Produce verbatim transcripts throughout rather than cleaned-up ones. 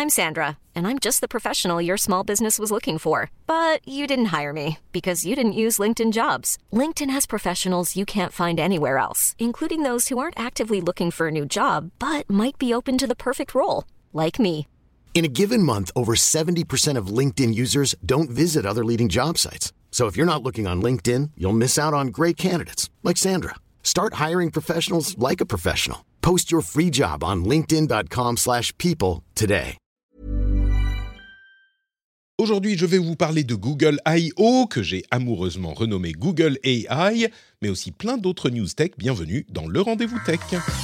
I'm Sandra, and I'm just the professional your small business was looking for. But you didn't hire me because you didn't use LinkedIn Jobs. LinkedIn has professionals you can't find anywhere else, including those who aren't actively looking for a new job, but might be open to the perfect role, like me. In a given month, over seventy percent of LinkedIn users don't visit other leading job sites. So if you're not looking on LinkedIn, you'll miss out on great candidates like Sandra. Start hiring professionals like a professional. Post your free job on linkedin.com slash people today. Aujourd'hui, je vais vous parler de Google I O, que j'ai amoureusement renommé Google A I, mais aussi plein d'autres news tech. Bienvenue dans le Rendez-vous Tech.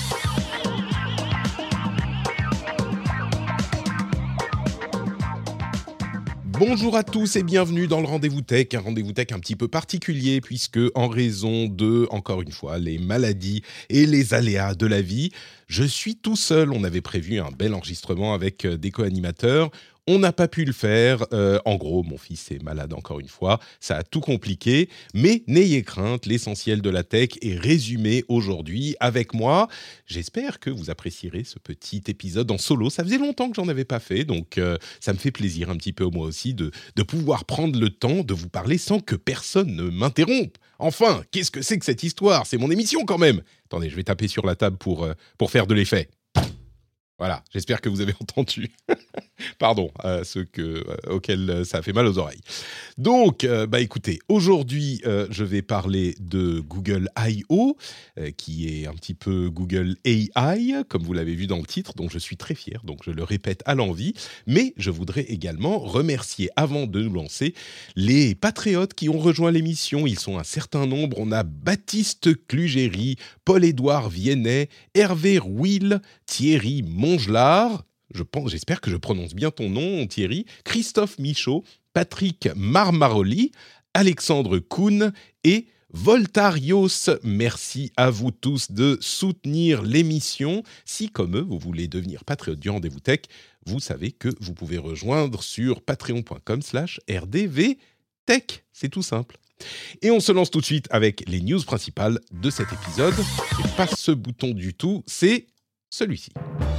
Bonjour à tous et bienvenue dans le Rendez-vous Tech, un Rendez-vous Tech un petit peu particulier puisque en raison de, encore une fois, les maladies et les aléas de la vie, je suis tout seul. On avait prévu un bel enregistrement avec des co-animateurs. On n'a pas pu le faire. Euh, en gros, mon fils est malade encore une fois. Ça a tout compliqué. Mais n'ayez crainte, l'essentiel de la tech est résumé aujourd'hui avec moi. J'espère que vous apprécierez ce petit épisode en solo. Ça faisait longtemps que j'en avais pas fait, donc euh, ça me fait plaisir un petit peu moi aussi de, de pouvoir prendre le temps de vous parler sans que personne ne m'interrompe. Enfin, qu'est-ce que c'est que cette histoire ? C'est mon émission quand même. Attendez, je vais taper sur la table pour, euh, pour faire de l'effet. Voilà, j'espère que vous avez entendu. Pardon à ceux que, euh, auxquels ça a fait mal aux oreilles. Donc, euh, bah écoutez, aujourd'hui, euh, je vais parler de Google I O, euh, qui est un petit peu Google A I, comme vous l'avez vu dans le titre, dont je suis très fier, donc je le répète à l'envi. Mais je voudrais également remercier, avant de nous lancer, les patriotes qui ont rejoint l'émission. Ils sont un certain nombre. On a Baptiste Clugéry, Paul-Édouard Viennet, Hervé Rouil, Thierry Mongelard, je pense, j'espère que je prononce bien ton nom, Thierry, Christophe Michaud, Patrick Marmaroli, Alexandre Kuhn et Voltarios. Merci à vous tous de soutenir l'émission. Si, comme eux, vous voulez devenir patriote du Rendez-vous Tech, vous savez que vous pouvez rejoindre sur patreon.com slash rdvtech. C'est tout simple. Et on se lance tout de suite avec les news principales de cet épisode. C'est pas ce bouton du tout, c'est celui-ci.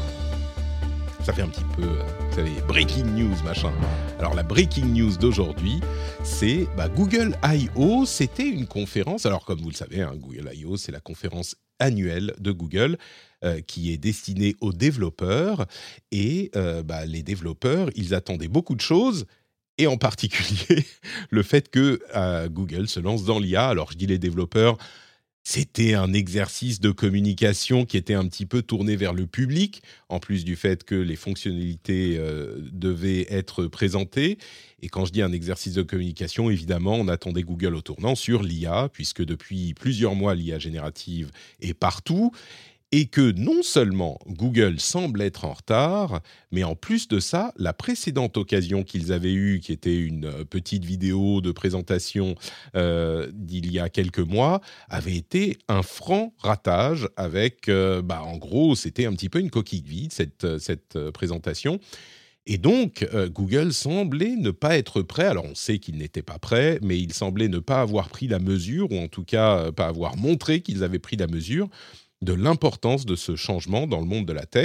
Ça fait un petit peu, vous savez, breaking news, machin. Alors, la breaking news d'aujourd'hui, c'est bah, Google I O. C'était une conférence, alors comme vous le savez, hein, Google I O, c'est la conférence annuelle de Google euh, qui est destinée aux développeurs. Et euh, bah, les développeurs, ils attendaient beaucoup de choses. Et en particulier, le fait que euh, Google se lance dans l'I A. Alors, je dis les développeurs... C'était un exercice de communication qui était un petit peu tourné vers le public, en plus du fait que les fonctionnalités euh, devaient être présentées. Et quand je dis un exercice de communication, évidemment, on attendait Google au tournant sur l'I A, puisque depuis plusieurs mois, l'I A générative est partout. Et que non seulement Google semble être en retard, mais en plus de ça, la précédente occasion qu'ils avaient eue, qui était une petite vidéo de présentation euh, d'il y a quelques mois, avait été un franc ratage avec, euh, bah, en gros, c'était un petit peu une coquille vide, cette, cette euh, présentation. Et donc, euh, Google semblait ne pas être prêt. Alors, on sait qu'il n'était pas prêt, mais il semblait ne pas avoir pris la mesure, ou en tout cas, euh, pas avoir montré qu'ils avaient pris la mesure de l'importance de ce changement dans le monde de la tech.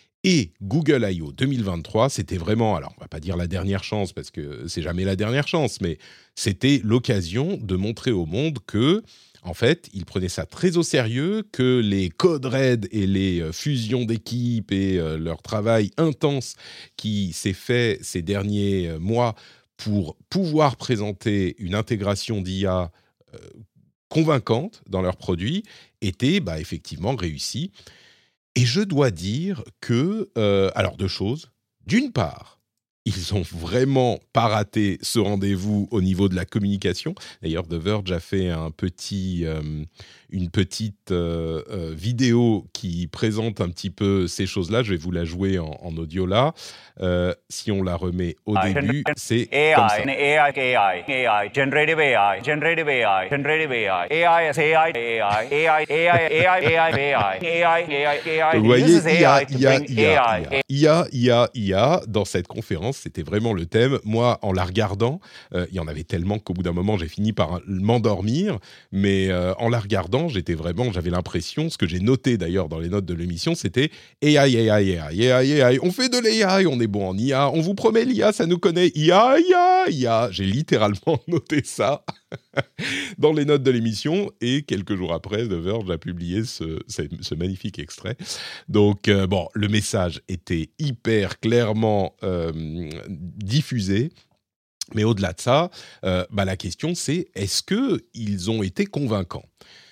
Et Google I O deux mille vingt-trois, c'était vraiment, alors on ne va pas dire la dernière chance, parce que c'est jamais la dernière chance, mais c'était l'occasion de montrer au monde que, en fait, ils prenaient ça très au sérieux, que les codes raids et les fusions d'équipes et euh, leur travail intense qui s'est fait ces derniers mois pour pouvoir présenter une intégration d'I A euh, convaincante dans leurs produits était bah, effectivement réussie. Et je dois dire que, euh, alors deux choses. D'une part, ils ont vraiment pas raté ce rendez-vous au niveau de la communication. D'ailleurs, The Verge a fait un petit, euh, une petite euh, euh, vidéo qui présente un petit peu ces choses-là. Je vais vous la jouer en, en audio là. Euh, si on la remet au début, c'est A I, comme ça. A I, A I, A I, generative A I, generative A I, generative A I, A I, A I, A I, A I, A I, A I, A I, A I, A I, A I. Vous voyez, uses I A, A I to I A, bring I A, A I. I A, I A, I A, I A dans cette conférence conférence. C'était vraiment le thème. Moi, en la regardant, euh, il y en avait tellement qu'au bout d'un moment, j'ai fini par m'endormir. Mais euh, en la regardant, j'étais vraiment, j'avais l'impression, ce que j'ai noté d'ailleurs dans les notes de l'émission, c'était A I, A I, A I, A I, A I, A I. On fait de l'A I, on est bon en I A. On vous promet l'I A, ça nous connaît. I A, I A, I A. J'ai littéralement noté ça dans les notes de l'émission. Et quelques jours après, The Verge a publié ce, ce, ce magnifique extrait. Donc, euh, bon, le message était hyper clairement euh, diffusé. Mais au-delà de ça, euh, bah, la question c'est, est-ce qu'ils ont été convaincants ?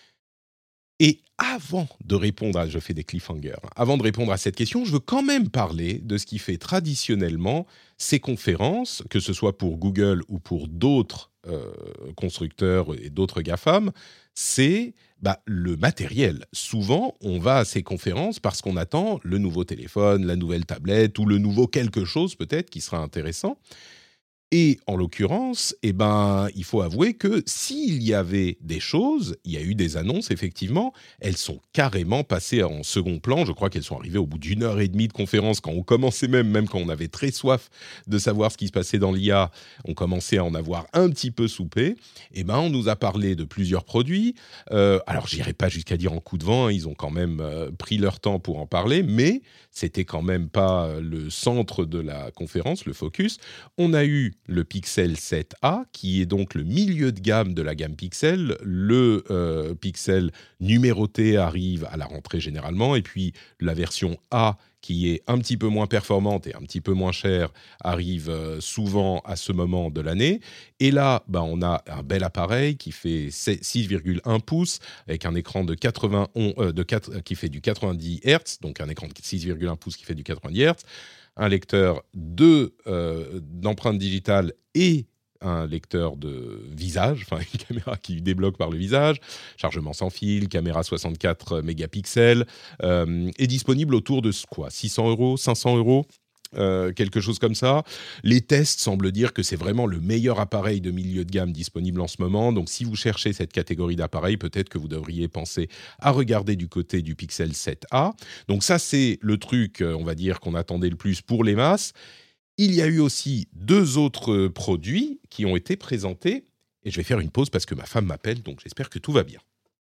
Et avant de répondre à... Je fais des cliffhangers. Hein, avant de répondre à cette question, je veux quand même parler de ce qui fait traditionnellement ces conférences, que ce soit pour Google ou pour d'autres euh, constructeurs et d'autres GAFAM, c'est bah, le matériel. Souvent, on va à ces conférences parce qu'on attend le nouveau téléphone, la nouvelle tablette ou le nouveau quelque chose peut-être qui sera intéressant. Et en l'occurrence, eh ben, il faut avouer que s'il y avait des choses, il y a eu des annonces, effectivement, elles sont carrément passées en second plan. Je crois qu'elles sont arrivées au bout d'une heure et demie de conférence, quand on commençait même, même quand on avait très soif de savoir ce qui se passait dans l'I A, on commençait à en avoir un petit peu soupé. Eh ben, on nous a parlé de plusieurs produits. Euh, alors, j'irai pas jusqu'à dire en coup de vent, hein, ils ont quand même euh, pris leur temps pour en parler, mais c'était quand même pas le centre de la conférence, le focus. On a eu le Pixel sept A, qui est donc le milieu de gamme de la gamme Pixel. Le euh, Pixel numéroté arrive à la rentrée généralement, et puis la version A, qui est un petit peu moins performante et un petit peu moins chère, arrive euh, souvent à ce moment de l'année. Et là, bah, on a un bel appareil qui fait six virgule un pouces, avec un écran de quatre-vingt-onze, euh, de quatre, qui fait du quatre-vingt-dix hertz, donc un écran de six virgule un pouces qui fait du quatre-vingt-dix hertz, un lecteur de, euh, d'empreintes digitales et un lecteur de visage, enfin une caméra qui débloque par le visage, chargement sans fil, caméra soixante-quatre mégapixels, euh, est disponible autour de quoi, six cents euros, cinq cents euros, euh, quelque chose comme ça. Les tests semblent dire que c'est vraiment le meilleur appareil de milieu de gamme disponible en ce moment. Donc si vous cherchez cette catégorie d'appareils, peut-être que vous devriez penser à regarder du côté du Pixel sept A. Donc ça, c'est le truc, on va dire, qu'on attendait le plus pour les masses. Il y a eu aussi deux autres produits qui ont été présentés. Et je vais faire une pause parce que ma femme m'appelle, donc j'espère que tout va bien.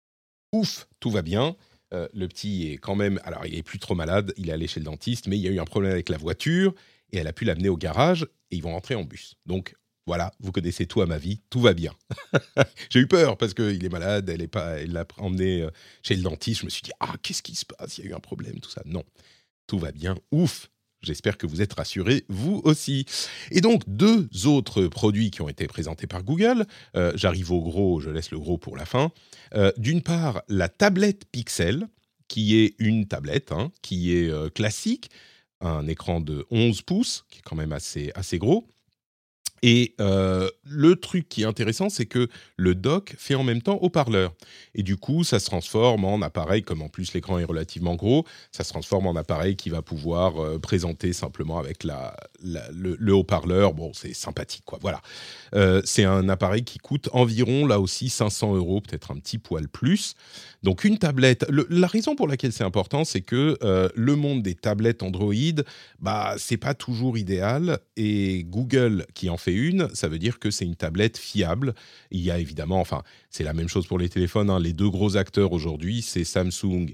Ouf, tout va bien. Euh, le petit est quand même... Alors, il n'est plus trop malade, il est allé chez le dentiste, mais il y a eu un problème avec la voiture et elle a pu l'amener au garage et ils vont rentrer en bus. Donc, voilà, vous connaissez tout à ma vie, tout va bien. J'ai eu peur parce qu'il est malade, elle, est pas, elle l'a emmené chez le dentiste. Je me suis dit, ah, qu'est-ce qui se passe ? Il y a eu un problème, tout ça. Non, tout va bien, ouf. J'espère que vous êtes rassurés, vous aussi. Et donc, deux autres produits qui ont été présentés par Google. Euh, j'arrive au gros, je laisse le gros pour la fin. Euh, d'une part, la tablette Pixel, qui est une tablette, hein, qui est euh, classique, un écran de onze pouces, qui est quand même assez, assez gros. Et euh, le truc qui est intéressant, c'est que le dock fait en même temps haut-parleur. Et du coup, ça se transforme en appareil, comme en plus l'écran est relativement gros, ça se transforme en appareil qui va pouvoir euh, présenter simplement avec la, la, le, le haut-parleur. Bon, c'est sympathique, quoi. Voilà. Euh, c'est un appareil qui coûte environ, là aussi, cinq cents euros, peut-être un petit poil plus. Donc, une tablette... Le, la raison pour laquelle c'est important, c'est que euh, le monde des tablettes Android, bah, c'est pas toujours idéal. Et Google, qui en fait une, ça veut dire que c'est une tablette fiable. Il y a évidemment, enfin, c'est la même chose pour les téléphones, hein. Les deux gros acteurs aujourd'hui, c'est Samsung.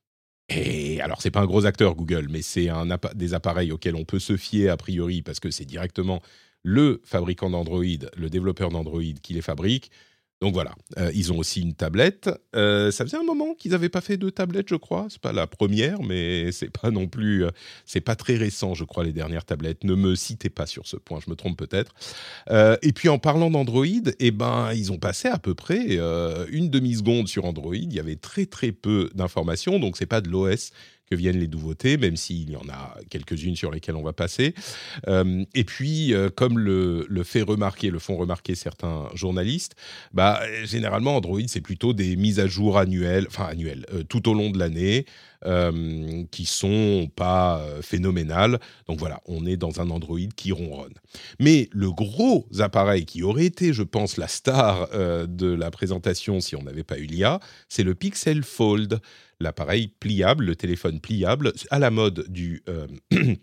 Et alors, c'est pas un gros acteur Google, mais c'est un appa- des appareils auxquels on peut se fier a priori parce que c'est directement le fabricant d'Android, le développeur d'Android qui les fabrique. Donc voilà, euh, ils ont aussi une tablette. Euh, ça faisait un moment qu'ils n'avaient pas fait de tablette, je crois. C'est pas la première, mais c'est pas non plus, euh, c'est pas très récent, je crois, les dernières tablettes. Ne me citez pas sur ce point, je me trompe peut-être. Euh, et puis en parlant d'Android, eh ben ils ont passé à peu près euh, une demi-seconde sur Android. Il y avait très très peu d'informations, donc c'est pas de l'O S que viennent les nouveautés, même s'il y en a quelques-unes sur lesquelles on va passer. Euh, et puis, euh, comme le, le fait remarquer, le font remarquer certains journalistes, bah, généralement, Android, c'est plutôt des mises à jour annuelles, enfin annuelles, euh, tout au long de l'année, euh, qui sont pas euh, phénoménales. Donc voilà, on est dans un Android qui ronronne. Mais le gros appareil qui aurait été, je pense, la star euh, de la présentation si on n'avait pas eu l'I A, c'est le Pixel Fold, l'appareil pliable, le téléphone pliable, à la mode du, euh,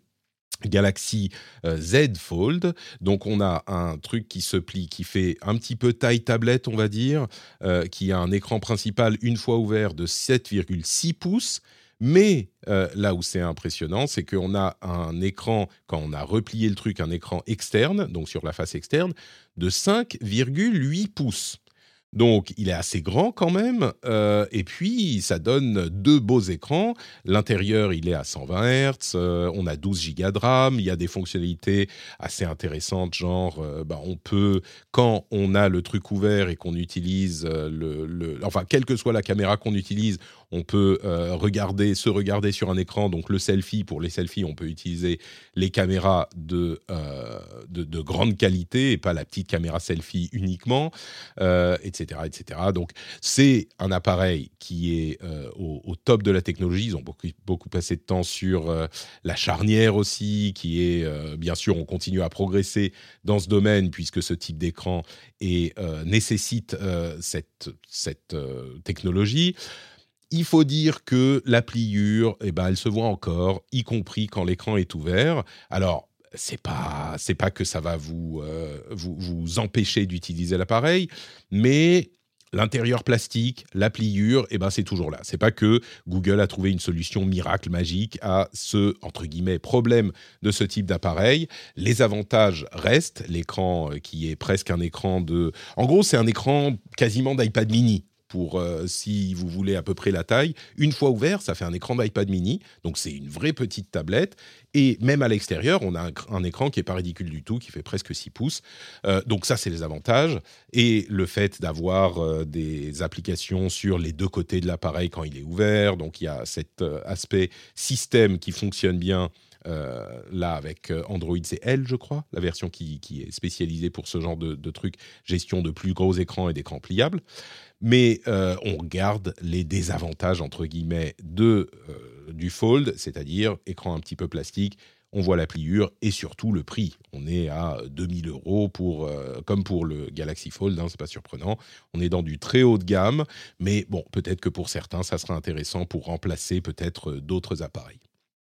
Galaxy euh, Z Fold. Donc on a un truc qui se plie, qui fait un petit peu taille tablette, on va dire, euh, qui a un écran principal une fois ouvert de sept virgule six pouces. Mais euh, là où c'est impressionnant, c'est qu'on a un écran, quand on a replié le truc, un écran externe, donc sur la face externe, de cinq virgule huit pouces. Donc, il est assez grand quand même, euh, et puis ça donne deux beaux écrans. L'intérieur, il est à cent vingt hertz, euh, on a douze gigas de RAM, il y a des fonctionnalités assez intéressantes, genre, euh, bah, on peut, quand on a le truc ouvert et qu'on utilise euh, le, le... Enfin, quelle que soit la caméra qu'on utilise, on peut euh, regarder, se regarder sur un écran, donc le selfie, pour les selfies, on peut utiliser les caméras de, euh, de, de grande qualité et pas la petite caméra selfie uniquement, euh, et cetera, et cetera. Donc, c'est un appareil qui est euh, au, au top de la technologie. Ils ont beaucoup, beaucoup passé de temps sur euh, la charnière aussi, qui est, euh, bien sûr, on continue à progresser dans ce domaine puisque ce type d'écran est, euh, nécessite euh, cette, cette euh, technologie. Il faut dire que la pliure, eh ben, elle se voit encore, y compris quand l'écran est ouvert. Alors, c'est pas, c'est pas que ça va vous, euh, vous, vous empêcher d'utiliser l'appareil, mais l'intérieur plastique, la pliure, eh ben, c'est toujours là. C'est pas que Google a trouvé une solution miracle, magique à ce, entre guillemets, problème de ce type d'appareil. Les avantages restent. L'écran qui est presque un écran de... En gros, c'est un écran quasiment d'iPad mini. Pour euh, si vous voulez à peu près la taille. Une fois ouvert, ça fait un écran d'iPad mini, donc c'est une vraie petite tablette. Et même à l'extérieur, on a un, un écran qui n'est pas ridicule du tout, qui fait presque six pouces. Euh, donc ça, c'est les avantages. Et le fait d'avoir euh, des applications sur les deux côtés de l'appareil quand il est ouvert. Donc il y a cet euh, aspect système qui fonctionne bien. Euh, là, avec Android, c'est L, je crois, la version qui, qui est spécialisée pour ce genre de, de trucs, gestion de plus gros écrans et d'écrans pliables. Mais euh, on regarde les désavantages, entre guillemets, de, euh, du Fold, c'est-à-dire écran un petit peu plastique, on voit la pliure et surtout le prix. On est à deux mille euros, pour, euh, comme pour le Galaxy Fold, hein, c'est pas surprenant. On est dans du très haut de gamme, mais bon, peut-être que pour certains, ça sera intéressant pour remplacer peut-être d'autres appareils.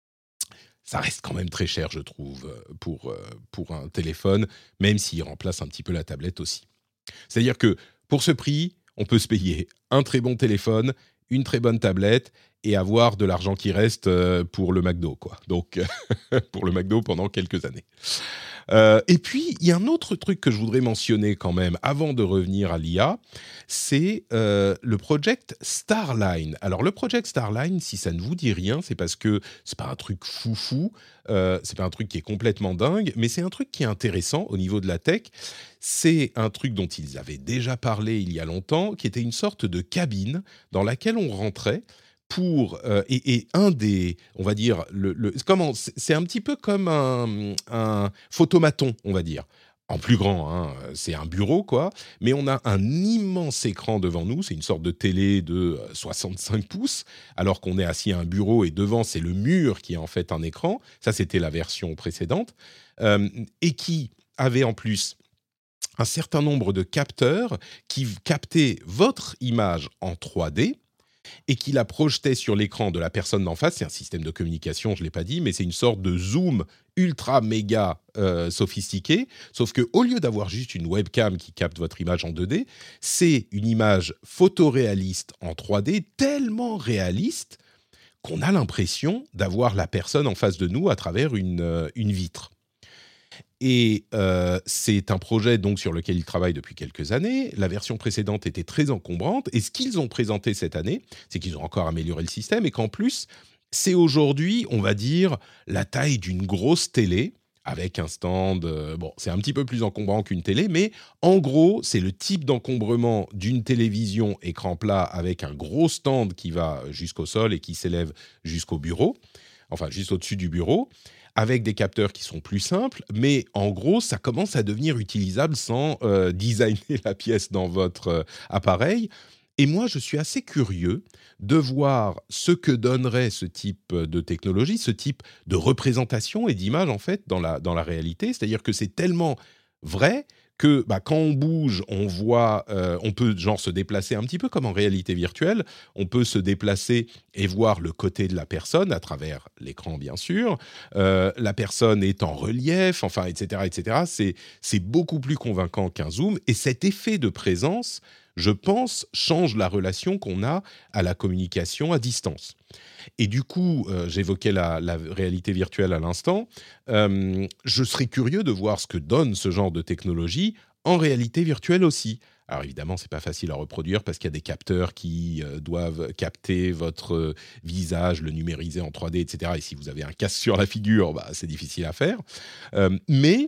Ça reste quand même très cher, je trouve, pour, euh, pour un téléphone, même s'il remplace un petit peu la tablette aussi. C'est-à-dire que pour ce prix, on peut se payer un très bon téléphone, une très bonne tablette et avoir de l'argent qui reste pour le McDo, quoi. Donc, pour le McDo pendant quelques années. Euh, et puis, il y a un autre truc que je voudrais mentionner quand même, avant de revenir à l'I A, c'est euh, le Project Starline. Alors, le Project Starline, si ça ne vous dit rien, c'est parce que c'est pas un truc foufou, euh, c'est pas un truc qui est complètement dingue, mais c'est un truc qui est intéressant au niveau de la tech. C'est un truc dont ils avaient déjà parlé il y a longtemps, qui était une sorte de cabine dans laquelle on rentrait. Pour, euh, et, et un des, on va dire, le, le, comment, c'est un petit peu comme un, un photomaton, on va dire, en plus grand, hein, c'est un bureau, quoi, mais on a un immense écran devant nous, c'est une sorte de télé de soixante-cinq pouces, alors qu'on est assis à un bureau et devant, c'est le mur qui est en fait un écran, ça c'était la version précédente, euh, et qui avait en plus un certain nombre de capteurs qui captaient votre image en trois D, et qui la projetait sur l'écran de la personne d'en face. C'est un système de communication, je ne l'ai pas dit, mais c'est une sorte de zoom ultra méga euh, sophistiqué, sauf qu'au lieu d'avoir juste une webcam qui capte votre image en deux D, c'est une image photoréaliste en trois D, tellement réaliste qu'on a l'impression d'avoir la personne en face de nous à travers une, euh, une vitre. Et euh, c'est un projet donc sur lequel ils travaillent depuis quelques années. La version précédente était très encombrante. Et ce qu'ils ont présenté cette année, c'est qu'ils ont encore amélioré le système et qu'en plus, c'est aujourd'hui, on va dire, la taille d'une grosse télé avec un stand. Euh, bon, c'est un petit peu plus encombrant qu'une télé, mais en gros, c'est le type d'encombrement d'une télévision écran plat avec un gros stand qui va jusqu'au sol et qui s'élève jusqu'au bureau, enfin juste au-dessus du bureau, avec des capteurs qui sont plus simples, mais en gros, ça commence à devenir utilisable sans euh, designer la pièce dans votre euh, appareil. Et moi, je suis assez curieux de voir ce que donnerait ce type de technologie, ce type de représentation et d'image, en fait, dans la, dans la réalité. C'est-à-dire que c'est tellement vrai que bah, quand on bouge, on voit, euh, on peut genre se déplacer un petit peu comme en réalité virtuelle. On peut se déplacer et voir le côté de la personne à travers l'écran, bien sûr. Euh, la personne est en relief, enfin, et cetera, et cetera. C'est, c'est beaucoup plus convaincant qu'un zoom. Et cet effet de présence, je pense, change la relation qu'on a à la communication à distance. Et du coup, euh, j'évoquais la, la réalité virtuelle à l'instant, euh, je serais curieux de voir ce que donne ce genre de technologie en réalité virtuelle aussi. Alors évidemment, c'est pas facile à reproduire parce qu'il y a des capteurs qui euh, doivent capter votre euh, visage, le numériser en trois D, et cetera. Et si vous avez un casque sur la figure, bah, c'est difficile à faire. Euh, mais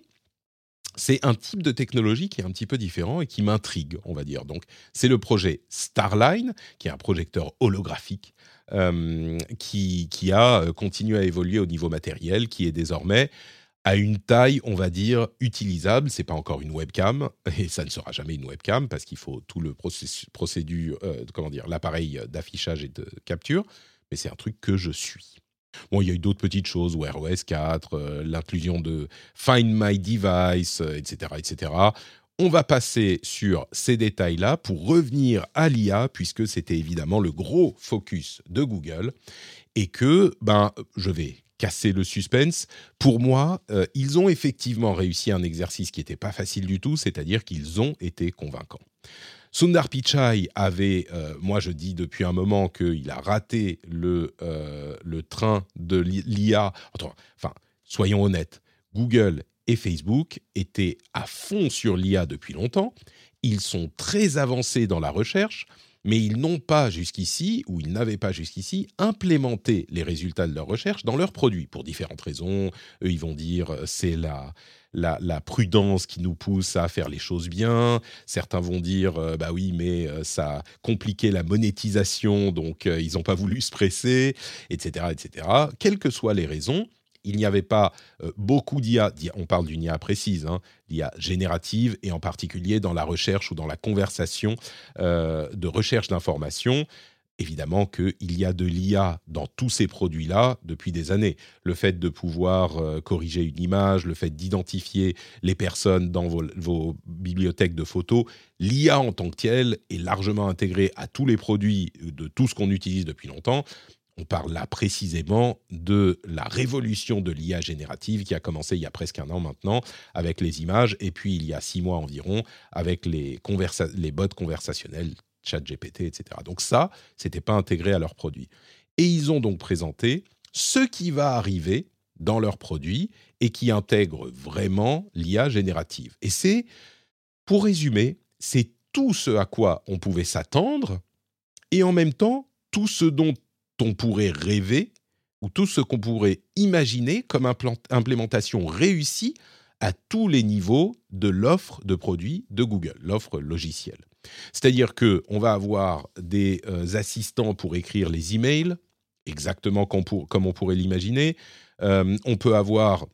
c'est un type de technologie qui est un petit peu différent et qui m'intrigue, on va dire. Donc, c'est le projet Starline, qui est un projecteur holographique, euh, qui, qui a continué à évoluer au niveau matériel, qui est désormais à une taille, on va dire, utilisable. C'est pas encore une webcam, et ça ne sera jamais une webcam, parce qu'il faut tout le processus, procédure, euh, comment dire, l'appareil d'affichage et de capture, mais c'est un truc que je suis. Bon, il y a eu d'autres petites choses, Wear O S quatre, euh, l'inclusion de Find My Device, euh, et cetera, et cetera. On va passer sur ces détails-là pour revenir à l'I A, puisque c'était évidemment le gros focus de Google, et que, ben, je vais casser le suspense. Pour moi, euh, ils ont effectivement réussi un exercice qui n'était pas facile du tout, c'est-à-dire qu'ils ont été convaincants. Sundar Pichai avait, euh, moi je dis depuis un moment qu'il a raté le, euh, le train de l'I A. Enfin, soyons honnêtes, Google et Facebook étaient à fond sur l'I A depuis longtemps. Ils sont très avancés dans la recherche, mais ils n'ont pas jusqu'ici, ou ils n'avaient pas jusqu'ici, implémenté les résultats de leur recherche dans leurs produits, pour différentes raisons. Eux, ils vont dire euh, c'est la... La, la prudence qui nous pousse à faire les choses bien. Certains vont dire, euh, bah oui, mais euh, ça compliquait la monétisation, donc euh, ils n'ont pas voulu se presser, et cetera, et cetera. Quelles que soient les raisons, il n'y avait pas euh, beaucoup d'I A, on parle d'une I A précise, hein, l'I A générative, et en particulier dans la recherche ou dans la conversation euh, de recherche d'informations. Évidemment qu'il y a de l'I A dans tous ces produits-là depuis des années. Le fait de pouvoir euh, corriger une image, le fait d'identifier les personnes dans vos, vos bibliothèques de photos, l'I A en tant que telle est largement intégrée à tous les produits de tout ce qu'on utilise depuis longtemps. On parle là précisément de la révolution de l'I A générative qui a commencé il y a presque un an maintenant avec les images, et puis il y a six mois environ avec les, conversa- les bots conversationnels, ChatGPT, et cetera. Donc ça, c'était pas intégré à leurs produits. Et ils ont donc présenté ce qui va arriver dans leurs produits et qui intègre vraiment l'I A générative. Et c'est, pour résumer, c'est tout ce à quoi on pouvait s'attendre et en même temps, tout ce dont on pourrait rêver ou tout ce qu'on pourrait imaginer comme implant- implémentation réussie à tous les niveaux de l'offre de produits de Google, l'offre logicielle. C'est-à-dire qu'on va avoir des euh, assistants pour écrire les emails, exactement comme, pour, comme on pourrait l'imaginer. Euh, on peut avoir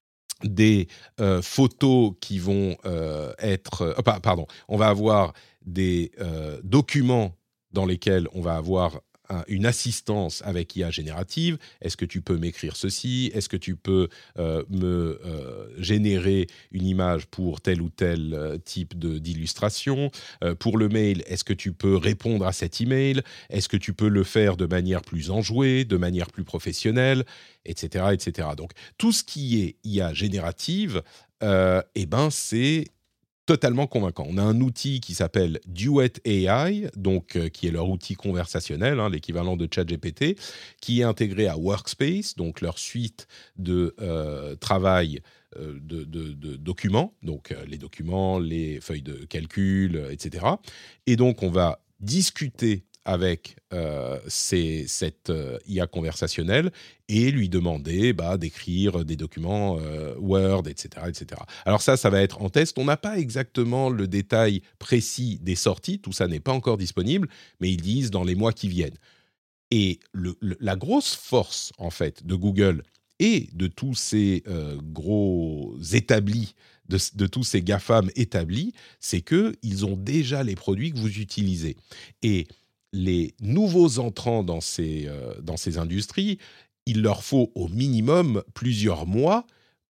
des euh, photos qui vont euh, être... Euh, pardon, on va avoir des euh, documents dans lesquels on va avoir une assistance avec I A générative. Est-ce que tu peux m'écrire ceci ? Est-ce que tu peux euh, me euh, générer une image pour tel ou tel euh, type de, d'illustration ? euh, Pour le mail, est-ce que tu peux répondre à cet email ? Est-ce que tu peux le faire de manière plus enjouée, de manière plus professionnelle, et cetera, et cetera. Donc, tout ce qui est I A générative, euh, eh ben, c'est totalement convaincant. On a un outil qui s'appelle Duet A I, donc, euh, qui est leur outil conversationnel, hein, l'équivalent de ChatGPT, qui est intégré à Workspace, donc leur suite de euh, travail euh, de, de, de documents, donc euh, les documents, les feuilles de calcul, euh, et cetera. Et donc, on va discuter avec euh, ces, cette euh, I A conversationnelle et lui demander bah, d'écrire des documents euh, Word, et cetera, et cetera. Alors ça, ça va être en test. On n'a pas exactement le détail précis des sorties. Tout ça n'est pas encore disponible, mais ils disent dans les mois qui viennent. Et le, le, la grosse force, en fait, de Google et de tous ces euh, gros établis, de, de tous ces GAFAM établis, c'est qu'ils ont déjà les produits que vous utilisez. Et les nouveaux entrants dans ces, euh, dans ces industries, il leur faut au minimum plusieurs mois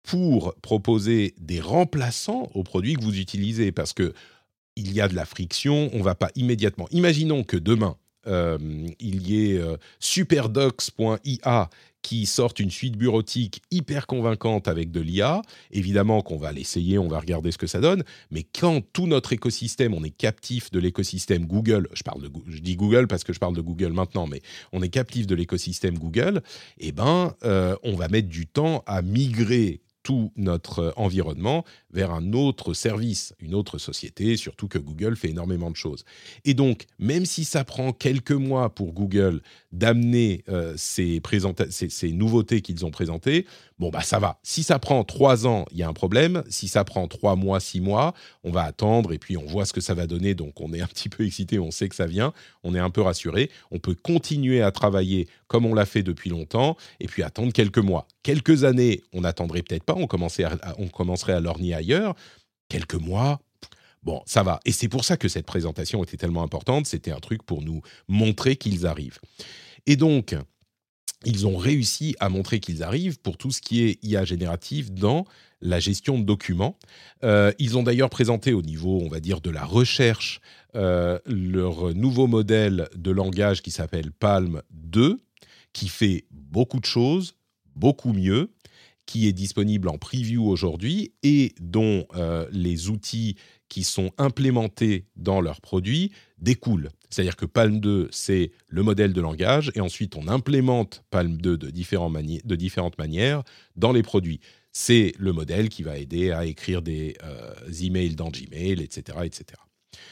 pour proposer des remplaçants aux produits que vous utilisez, parce que il y a de la friction, on ne va pas immédiatement. Imaginons que demain, euh, il y ait euh, superdocs point i a qui sorte une suite bureautique hyper convaincante avec de l'I A. Évidemment qu'on va l'essayer, on va regarder ce que ça donne, mais quand tout notre écosystème, on est captif de l'écosystème Google, je, parle de, je dis Google parce que je parle de Google maintenant, mais on est captif de l'écosystème Google, eh ben, euh, on va mettre du temps à migrer tout notre environnement vers un autre service, une autre société, surtout que Google fait énormément de choses. Et donc, même si ça prend quelques mois pour Google d'amener euh, ces, présenta- ces, ces nouveautés qu'ils ont présentées, bon, bah ça va. Si ça prend trois ans, il y a un problème. Si ça prend trois mois, six mois, on va attendre et puis on voit ce que ça va donner. Donc, on est un petit peu excité, on sait que ça vient, on est un peu rassuré. On peut continuer à travailler comme on l'a fait depuis longtemps et puis attendre quelques mois. Quelques années, on n'attendrait peut-être pas, on, commençait à, on commencerait à lorgner ailleurs. Quelques mois, bon, ça va. Et c'est pour ça que cette présentation était tellement importante. C'était un truc pour nous montrer qu'ils arrivent. Et donc, ils ont réussi à montrer qu'ils arrivent pour tout ce qui est I A générative dans la gestion de documents. Euh, ils ont d'ailleurs présenté au niveau, on va dire, de la recherche, euh, leur nouveau modèle de langage qui s'appelle Palm deux, qui fait beaucoup de choses, beaucoup mieux, qui est disponible en preview aujourd'hui et dont euh, les outils qui sont implémentés dans leurs produits découlent. C'est-à-dire que Palm deux, c'est le modèle de langage et ensuite on implémente Palm deux de, différents mani- de différentes manières dans les produits. C'est le modèle qui va aider à écrire des euh, emails dans Gmail, et cetera, et cetera.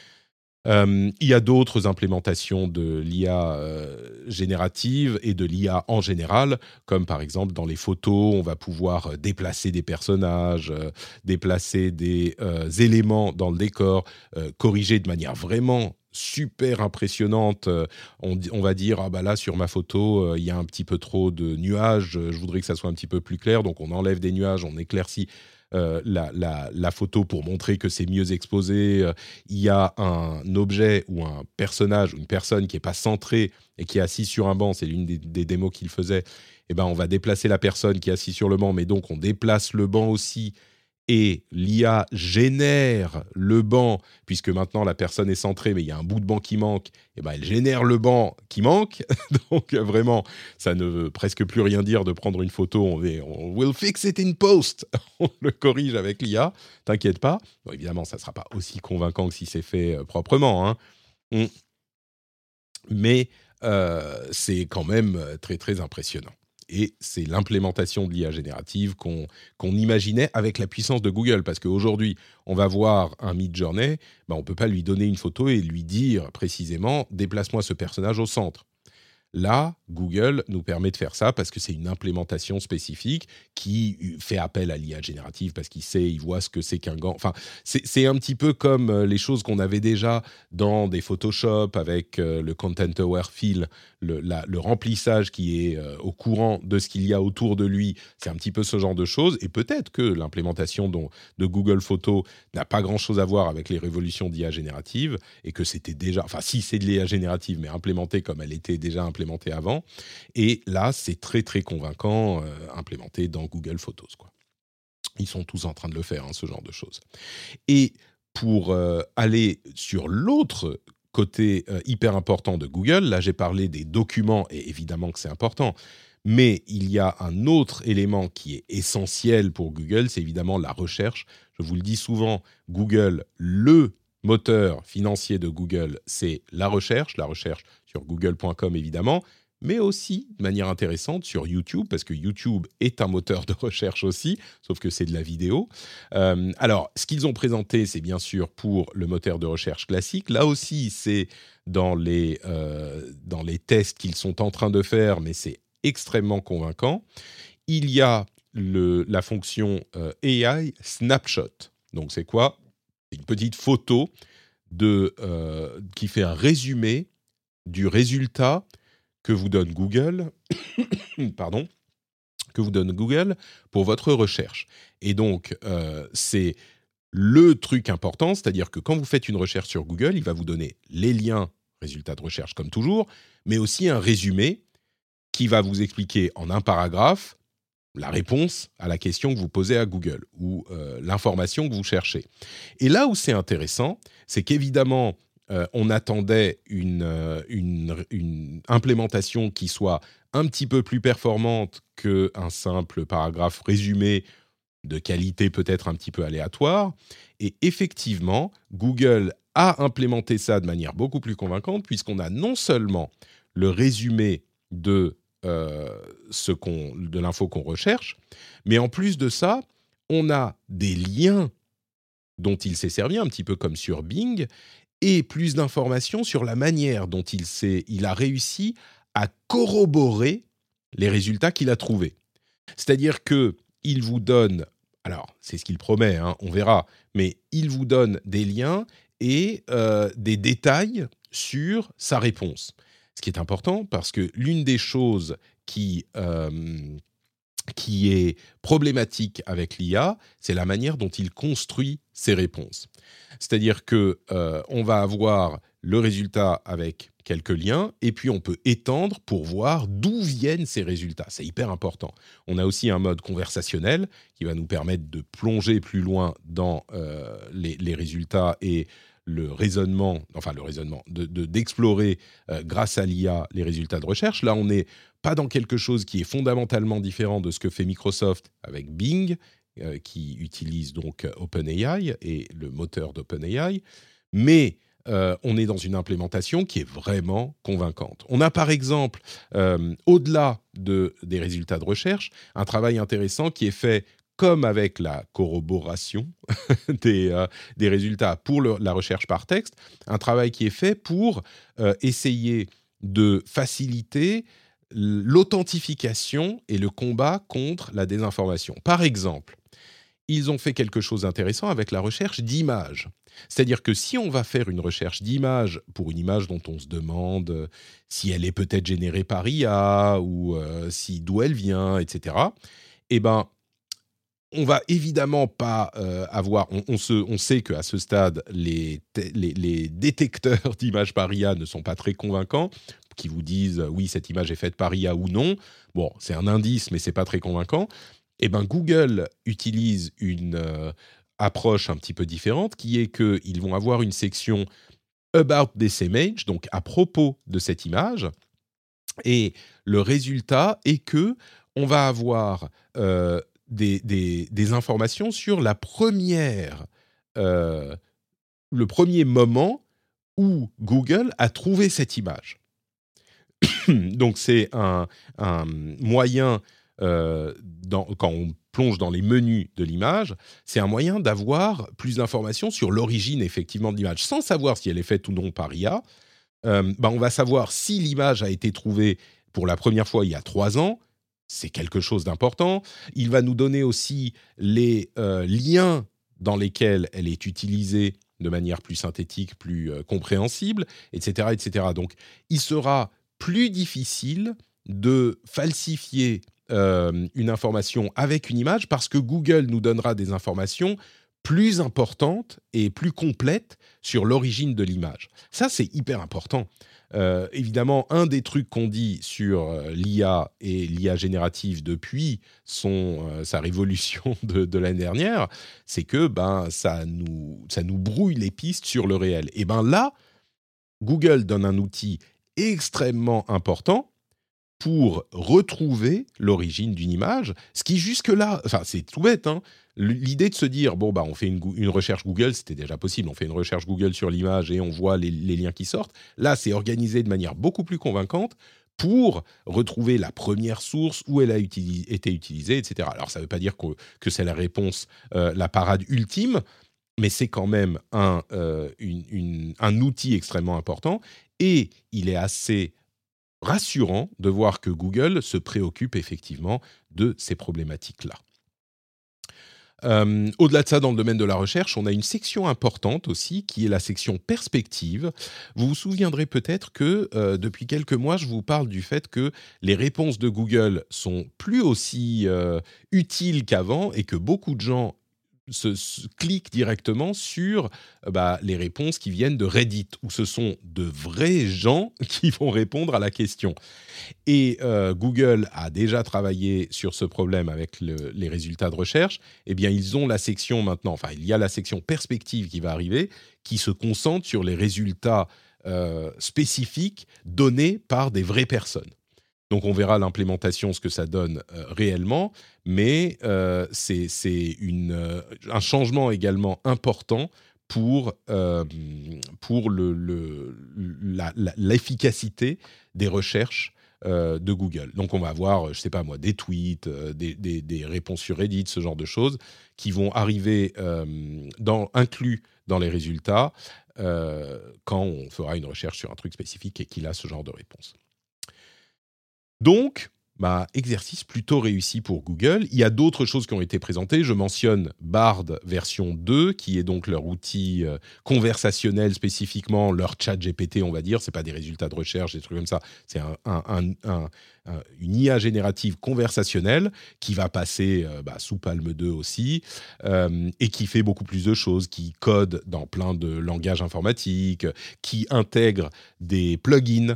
Euh, il y a d'autres implémentations de l'I A euh, générative et de l'I A en général, comme par exemple dans les photos, on va pouvoir déplacer des personnages, euh, déplacer des euh, éléments dans le décor, euh, corriger de manière vraiment super impressionnante. Euh, on, on va dire, ah bah là sur ma photo, euh, il y a un petit peu trop de nuages, je voudrais que ça soit un petit peu plus clair, donc on enlève des nuages, on éclaircit Euh, la, la, la photo pour montrer que c'est mieux exposé. Euh, il y a un objet ou un personnage ou une personne qui n'est pas centrée et qui est assise sur un banc, c'est l'une des, des démos qu'il faisait, eh ben, on va déplacer la personne qui est assise sur le banc, mais donc on déplace le banc aussi et l'I A génère le banc, puisque maintenant la personne est centrée, mais il y a un bout de banc qui manque, et ben elle génère le banc qui manque. Donc vraiment, ça ne veut presque plus rien dire de prendre une photo, on, va, on will fix it in post, on le corrige avec l'I A, t'inquiète pas. Bon, évidemment, ça ne sera pas aussi convaincant que si c'est fait euh, proprement, hein. Mm. Mais euh, c'est quand même très très impressionnant. Et c'est l'implémentation de l'I A générative qu'on, qu'on imaginait avec la puissance de Google. Parce qu'aujourd'hui, on va voir un Midjourney, ben on ne peut pas lui donner une photo et lui dire précisément « déplace-moi ce personnage au centre ». Là, Google nous permet de faire ça parce que c'est une implémentation spécifique qui fait appel à l'I A générative parce qu'il sait, il voit ce que c'est qu'un gant. Enfin, c'est, c'est un petit peu comme les choses qu'on avait déjà dans des Photoshop avec euh, le Content Aware Fill, le, la, le remplissage qui est euh, au courant de ce qu'il y a autour de lui. C'est un petit peu ce genre de choses. Et peut-être que l'implémentation dont, de Google Photos n'a pas grand-chose à voir avec les révolutions d'I A générative et que c'était déjà... Enfin, si c'est de l'I A générative, mais implémentée comme elle était déjà implémentée implémenté avant, et là c'est très très convaincant, euh, implémenté dans Google Photos, quoi. Ils sont tous en train de le faire, hein, ce genre de choses. Et pour euh, aller sur l'autre côté euh, hyper important de Google, là j'ai parlé des documents, et évidemment que c'est important, mais il y a un autre élément qui est essentiel pour Google, c'est évidemment la recherche. Je vous le dis souvent, Google, le moteur financier de Google, c'est la recherche, la recherche sur google point com évidemment, mais aussi, de manière intéressante, sur YouTube, parce que YouTube est un moteur de recherche aussi, sauf que c'est de la vidéo. Euh, alors, ce qu'ils ont présenté, c'est bien sûr pour le moteur de recherche classique. Là aussi, c'est dans les, euh, dans les tests qu'ils sont en train de faire, mais c'est extrêmement convaincant. Il y a le, la fonction euh, A I Snapshot. Donc, c'est quoi ? Une petite photo de, euh, qui fait un résumé du résultat que vous donne Google, pardon, que vous donne Google pour votre recherche. Et donc, euh, c'est le truc important, c'est-à-dire que quand vous faites une recherche sur Google, il va vous donner les liens, résultats de recherche comme toujours, mais aussi un résumé qui va vous expliquer en un paragraphe la réponse à la question que vous posez à Google ou euh, l'information que vous cherchez. Et là où c'est intéressant, c'est qu'évidemment, euh, on attendait une, euh, une, une implémentation qui soit un petit peu plus performante qu'un simple paragraphe résumé de qualité peut-être un petit peu aléatoire. Et effectivement, Google a implémenté ça de manière beaucoup plus convaincante puisqu'on a non seulement le résumé de Euh, ce qu'on, de l'info qu'on recherche, mais en plus de ça, on a des liens dont il s'est servi, un petit peu comme sur Bing, et plus d'informations sur la manière dont il, s'est, il a réussi à corroborer les résultats qu'il a trouvés. C'est-à-dire qu'il vous donne, alors c'est ce qu'il promet, hein, on verra, mais il vous donne des liens et euh, des détails sur sa réponse. Ce qui est important parce que l'une des choses qui, euh, qui est problématique avec l'I A, c'est la manière dont il construit ses réponses. C'est-à-dire qu'on euh, va avoir le résultat avec quelques liens et puis on peut étendre pour voir d'où viennent ces résultats. C'est hyper important. On a aussi un mode conversationnel qui va nous permettre de plonger plus loin dans euh, les, les résultats et le raisonnement, enfin le raisonnement, de, de, d'explorer euh, grâce à l'I A les résultats de recherche. Là, on n'est pas dans quelque chose qui est fondamentalement différent de ce que fait Microsoft avec Bing, euh, qui utilise donc OpenAI et le moteur d'OpenAI, mais euh, on est dans une implémentation qui est vraiment convaincante. On a par exemple, euh, au-delà de, des résultats de recherche, un travail intéressant qui est fait comme avec la corroboration des, euh, des résultats pour le, la recherche par texte, un travail qui est fait pour euh, essayer de faciliter l'authentification et le combat contre la désinformation. Par exemple, ils ont fait quelque chose d'intéressant avec la recherche d'images. C'est-à-dire que si on va faire une recherche d'images pour une image dont on se demande si elle est peut-être générée par I A ou euh, si, d'où elle vient, et cetera, eh ben, on va évidemment pas euh, avoir... On, on, se, on sait qu'à ce stade, les, les, les détecteurs d'images par I A ne sont pas très convaincants, qui vous disent euh, oui, cette image est faite par I A ou non. Bon, c'est un indice, mais c'est pas très convaincant. Eh ben, Google utilise une euh, approche un petit peu différente, qui est qu'ils vont avoir une section « About this image », donc à propos de cette image, et le résultat est que on va avoir... Euh, Des, des, des informations sur la première, euh, le premier moment où Google a trouvé cette image. Donc, c'est un, un moyen, euh, dans, quand on plonge dans les menus de l'image, c'est un moyen d'avoir plus d'informations sur l'origine, effectivement, de l'image. Sans savoir si elle est faite ou non par I A, euh, ben, on va savoir si l'image a été trouvée pour la première fois il y a trois ans. C'est quelque chose d'important. Il va nous donner aussi les euh, liens dans lesquels elle est utilisée de manière plus synthétique, plus euh, compréhensible, et cetera, et cetera. Donc, il sera plus difficile de falsifier euh, une information avec une image parce que Google nous donnera des informations plus importantes et plus complètes sur l'origine de l'image. Ça, c'est hyper important. Euh, évidemment, un des trucs qu'on dit sur euh, l'I A et l'I A générative depuis son, euh, sa révolution de, de l'année dernière, c'est que ben, ça, nous, ça nous brouille les pistes sur le réel. Et ben là, Google donne un outil extrêmement important pour retrouver l'origine d'une image, ce qui jusque-là, enfin c'est tout bête, hein, l'idée de se dire, bon, bah, on fait une, une recherche Google, c'était déjà possible, on fait une recherche Google sur l'image et on voit les, les liens qui sortent. Là, c'est organisé de manière beaucoup plus convaincante pour retrouver la première source, où elle a utilis- été utilisée, et cetera. Alors, ça ne veut pas dire que, que c'est la réponse, euh, la parade ultime, mais c'est quand même un, euh, une, une, un outil extrêmement important et il est assez rassurant de voir que Google se préoccupe effectivement de ces problématiques-là. Euh, au-delà de ça, dans le domaine de la recherche, on a une section importante aussi, qui est la section perspective. Vous vous souviendrez peut-être que euh, depuis quelques mois, je vous parle du fait que les réponses de Google sont plus aussi euh, utiles qu'avant et que beaucoup de gens se, se cliquent directement sur euh, bah, les réponses qui viennent de Reddit, où ce sont de vrais gens qui vont répondre à la question. Et euh, Google a déjà travaillé sur ce problème avec le, les résultats de recherche. Eh bien, ils ont la section maintenant, enfin, il y a la section perspective qui va arriver, qui se concentre sur les résultats euh, spécifiques donnés par des vraies personnes. Donc, on verra l'implémentation, ce que ça donne euh, réellement, mais euh, c'est, c'est une, euh, un changement également important pour, euh, pour le, le, la, la, l'efficacité des recherches euh, de Google. Donc, on va avoir, je ne sais pas moi, des tweets, euh, des, des, des réponses sur Reddit, ce genre de choses, qui vont arriver euh, dans, inclus dans les résultats euh, quand on fera une recherche sur un truc spécifique et qu'il a ce genre de réponse. Donc, bah, exercice plutôt réussi pour Google. Il y a d'autres choses qui ont été présentées. Je mentionne Bard version deux, qui est donc leur outil euh, conversationnel spécifiquement, leur chat G P T, on va dire. Ce n'est pas des résultats de recherche, des trucs comme ça. C'est un, un, un, un, un, une I A générative conversationnelle qui va passer euh, bah, sous Palm deux aussi euh, et qui fait beaucoup plus de choses, qui code dans plein de langages informatiques, qui intègre des plugins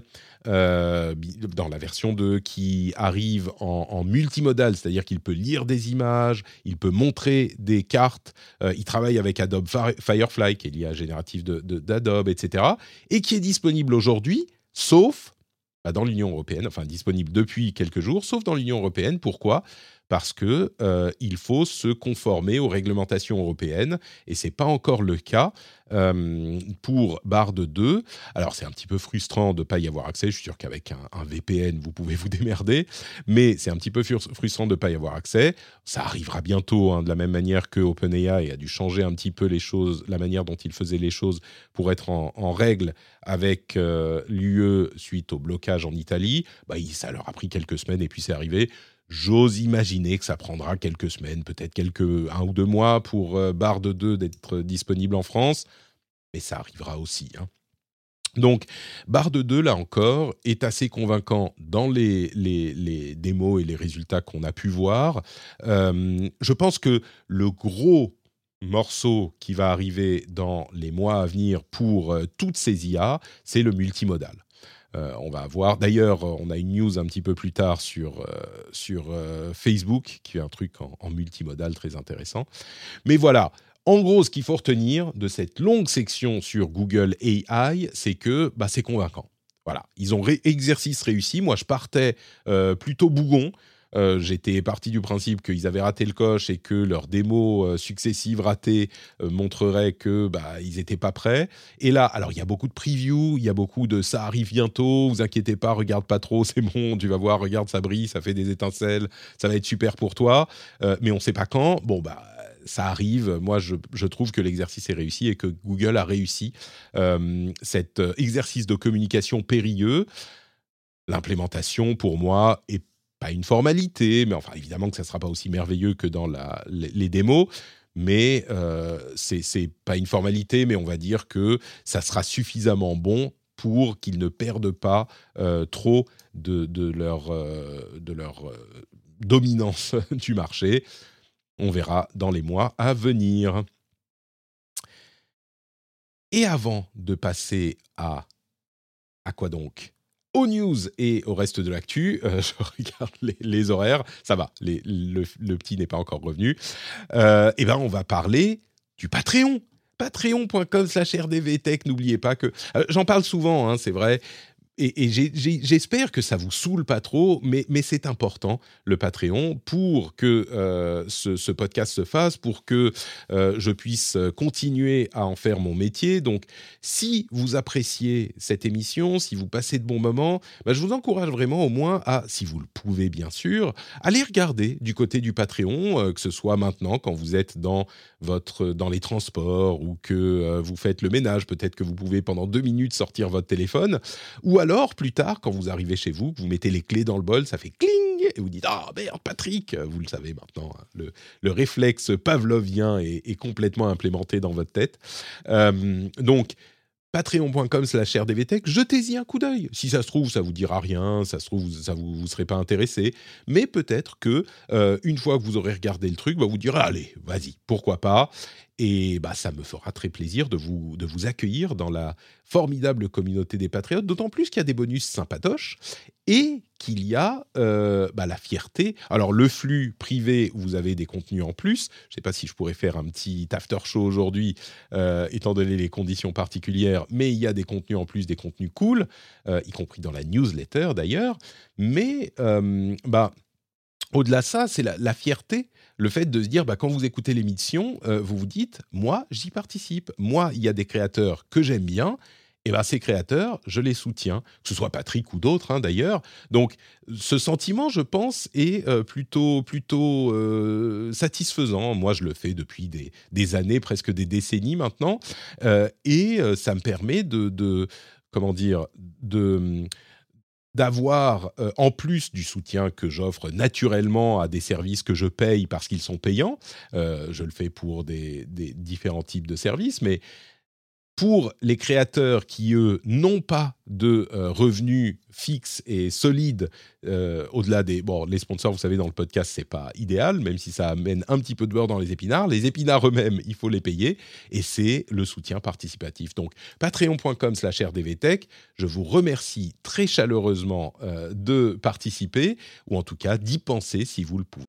Euh, dans la version deux, qui arrive en, en multimodal, c'est-à-dire qu'il peut lire des images, il peut montrer des cartes, euh, il travaille avec Adobe Firefly, qui est l'I A générative de, de, d'Adobe, et cetera, et qui est disponible aujourd'hui, sauf bah, dans l'Union européenne, enfin disponible depuis quelques jours, sauf dans l'Union européenne. Pourquoi ? Parce que euh, il faut se conformer aux réglementations européennes, et c'est pas encore le cas euh, pour Bard deux. Alors c'est un petit peu frustrant de pas y avoir accès. Je suis sûr qu'avec un, un V P N vous pouvez vous démerder, mais c'est un petit peu frustrant de pas y avoir accès. Ça arrivera bientôt, hein, de la même manière que OpenAI a dû changer un petit peu les choses, la manière dont il faisait les choses pour être en, en règle avec euh, l'U E suite au blocage en Italie. Bah, ça leur a pris quelques semaines et puis c'est arrivé. J'ose imaginer que ça prendra quelques semaines, peut-être quelques un ou deux mois pour euh, Bard deux d'être disponible en France, mais ça arrivera aussi, hein. Donc, Bard deux, là encore, est assez convaincant dans les, les, les démos et les résultats qu'on a pu voir. Euh, je pense que le gros morceau qui va arriver dans les mois à venir pour euh, toutes ces I A, c'est le multimodal. Euh, on va avoir, d'ailleurs, on a une news un petit peu plus tard sur, euh, sur euh, Facebook, qui est un truc en, en multimodal très intéressant. Mais voilà, en gros, ce qu'il faut retenir de cette longue section sur Google A I, c'est que bah, c'est convaincant. Voilà, ils ont ré- exercice réussi. Moi, je partais euh, plutôt bougon. Euh, j'étais parti du principe qu'ils avaient raté le coche et que leurs démos euh, successives ratées euh, montreraient que bah, ils n'étaient pas prêts. Et là, alors il y a beaucoup de previews, il y a beaucoup de ça arrive bientôt, vous inquiétez pas, regarde pas trop, c'est bon, tu vas voir, regarde, ça brille, ça fait des étincelles, ça va être super pour toi. Euh, mais on ne sait pas quand. Bon, bah, ça arrive. Moi, je, je trouve que l'exercice est réussi et que Google a réussi euh, cet exercice de communication périlleux. L'implémentation, pour moi, est pas une formalité, mais enfin, évidemment que ça ne sera pas aussi merveilleux que dans la, les, les démos, mais euh, c'est, c'est pas une formalité, mais on va dire que ça sera suffisamment bon pour qu'ils ne perdent pas euh, trop de, de leur, euh, de leur euh, dominance du marché. On verra dans les mois à venir. Et avant de passer à... À quoi donc ? Aux news et au reste de l'actu, euh, je regarde les, les horaires, ça va, les, le, le petit n'est pas encore revenu. Euh, et ben, on va parler du Patreon. Patreon.com slash rdvtech, n'oubliez pas que... Euh, j'en parle souvent, hein, c'est vrai, et, et j'ai, j'ai, j'espère que ça vous saoule pas trop, mais, mais c'est important, le Patreon, pour que euh, ce, ce podcast se fasse, pour que euh, je puisse continuer à en faire mon métier. Donc, si vous appréciez cette émission, si vous passez de bons moments, bah, je vous encourage vraiment au moins à, si vous le pouvez bien sûr, aller regarder du côté du Patreon, euh, que ce soit maintenant, quand vous êtes dans, votre, dans les transports ou que euh, vous faites le ménage, peut-être que vous pouvez pendant deux minutes sortir votre téléphone, ou alors, plus tard, quand vous arrivez chez vous, que vous mettez les clés dans le bol, ça fait cling, et vous dites « Ah, merde, Patrick !» Vous le savez maintenant, hein, le, le réflexe pavlovien est, est complètement implémenté dans votre tête. Euh, donc, patreon.com slash rdvtech, jetez-y un coup d'œil. Si ça se trouve, ça vous dira rien, ça se trouve, ça vous, vous serez pas intéressé, mais peut-être que euh, une fois que vous aurez regardé le truc, bah, vous direz allez, vas-y, pourquoi pas. Et bah, ça me fera très plaisir de vous, de vous accueillir dans la formidable communauté des patriotes, d'autant plus qu'il y a des bonus sympatoches et qu'il y a euh, bah, la fierté. Alors, le flux privé, vous avez des contenus en plus. Je ne sais pas si je pourrais faire un petit after show aujourd'hui, euh, étant donné les conditions particulières, mais il y a des contenus en plus, des contenus cool, euh, y compris dans la newsletter d'ailleurs. Mais, euh, bah, au-delà de ça, c'est la, la fierté. Le fait de se dire, bah, quand vous écoutez l'émission, euh, vous vous dites, moi, j'y participe. Moi, il y a des créateurs que j'aime bien. Et ben, ces créateurs, je les soutiens, que ce soit Patrick ou d'autres, hein, d'ailleurs. Donc, ce sentiment, je pense, est euh, plutôt, plutôt euh, satisfaisant. Moi, je le fais depuis des, des années, presque des décennies maintenant. Euh, et euh, ça me permet de, de comment dire, de... d'avoir, euh, en plus du soutien que j'offre naturellement à des services que je paye parce qu'ils sont payants, euh, je le fais pour des, des différents types de services, mais pour les créateurs qui, eux, n'ont pas de euh, revenus fixes et solides, euh, au-delà des... Bon, les sponsors, vous savez, dans le podcast, c'est pas idéal, même si ça amène un petit peu de beurre dans les épinards. Les épinards eux-mêmes, il faut les payer, et c'est le soutien participatif. Donc, patreon.com slash rdvtech, je vous remercie très chaleureusement euh, de participer, ou en tout cas d'y penser si vous le pouvez.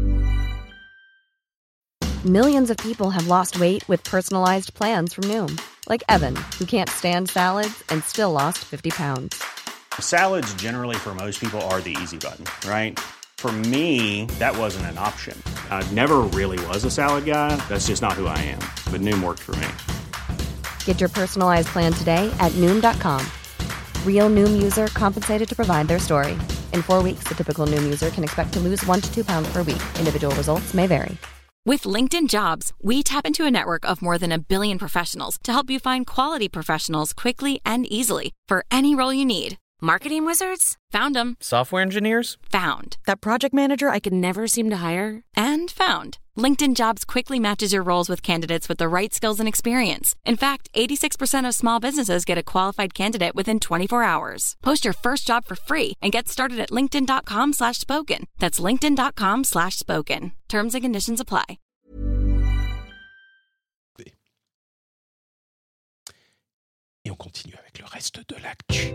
Millions of people have lost weight with personalized plans from Noom. Like Evan, who can't stand salads and still lost fifty pounds. Salads generally for most people are the easy button, right? For me, that wasn't an option. I never really was a salad guy. That's just not who I am. But Noom worked for me. Get your personalized plan today at Noom dot com. Real Noom user compensated to provide their story. In four weeks, the typical Noom user can expect to lose one to two pounds per week. Individual results may vary. With LinkedIn Jobs, we tap into a network of more than a billion professionals to help you find quality professionals quickly and easily for any role you need. Marketing wizards? Found them. Software engineers? Found. That project manager I could never seem to hire? And found. LinkedIn Jobs quickly matches your roles with candidates with the right skills and experience. In fact, eighty-six percent of small businesses get a qualified candidate within twenty-four hours. Post your first job for free and get started at linkedin.com slash spoken. That's linkedin.com slash spoken. Terms and conditions apply. Et on continue avec le reste de l'actu.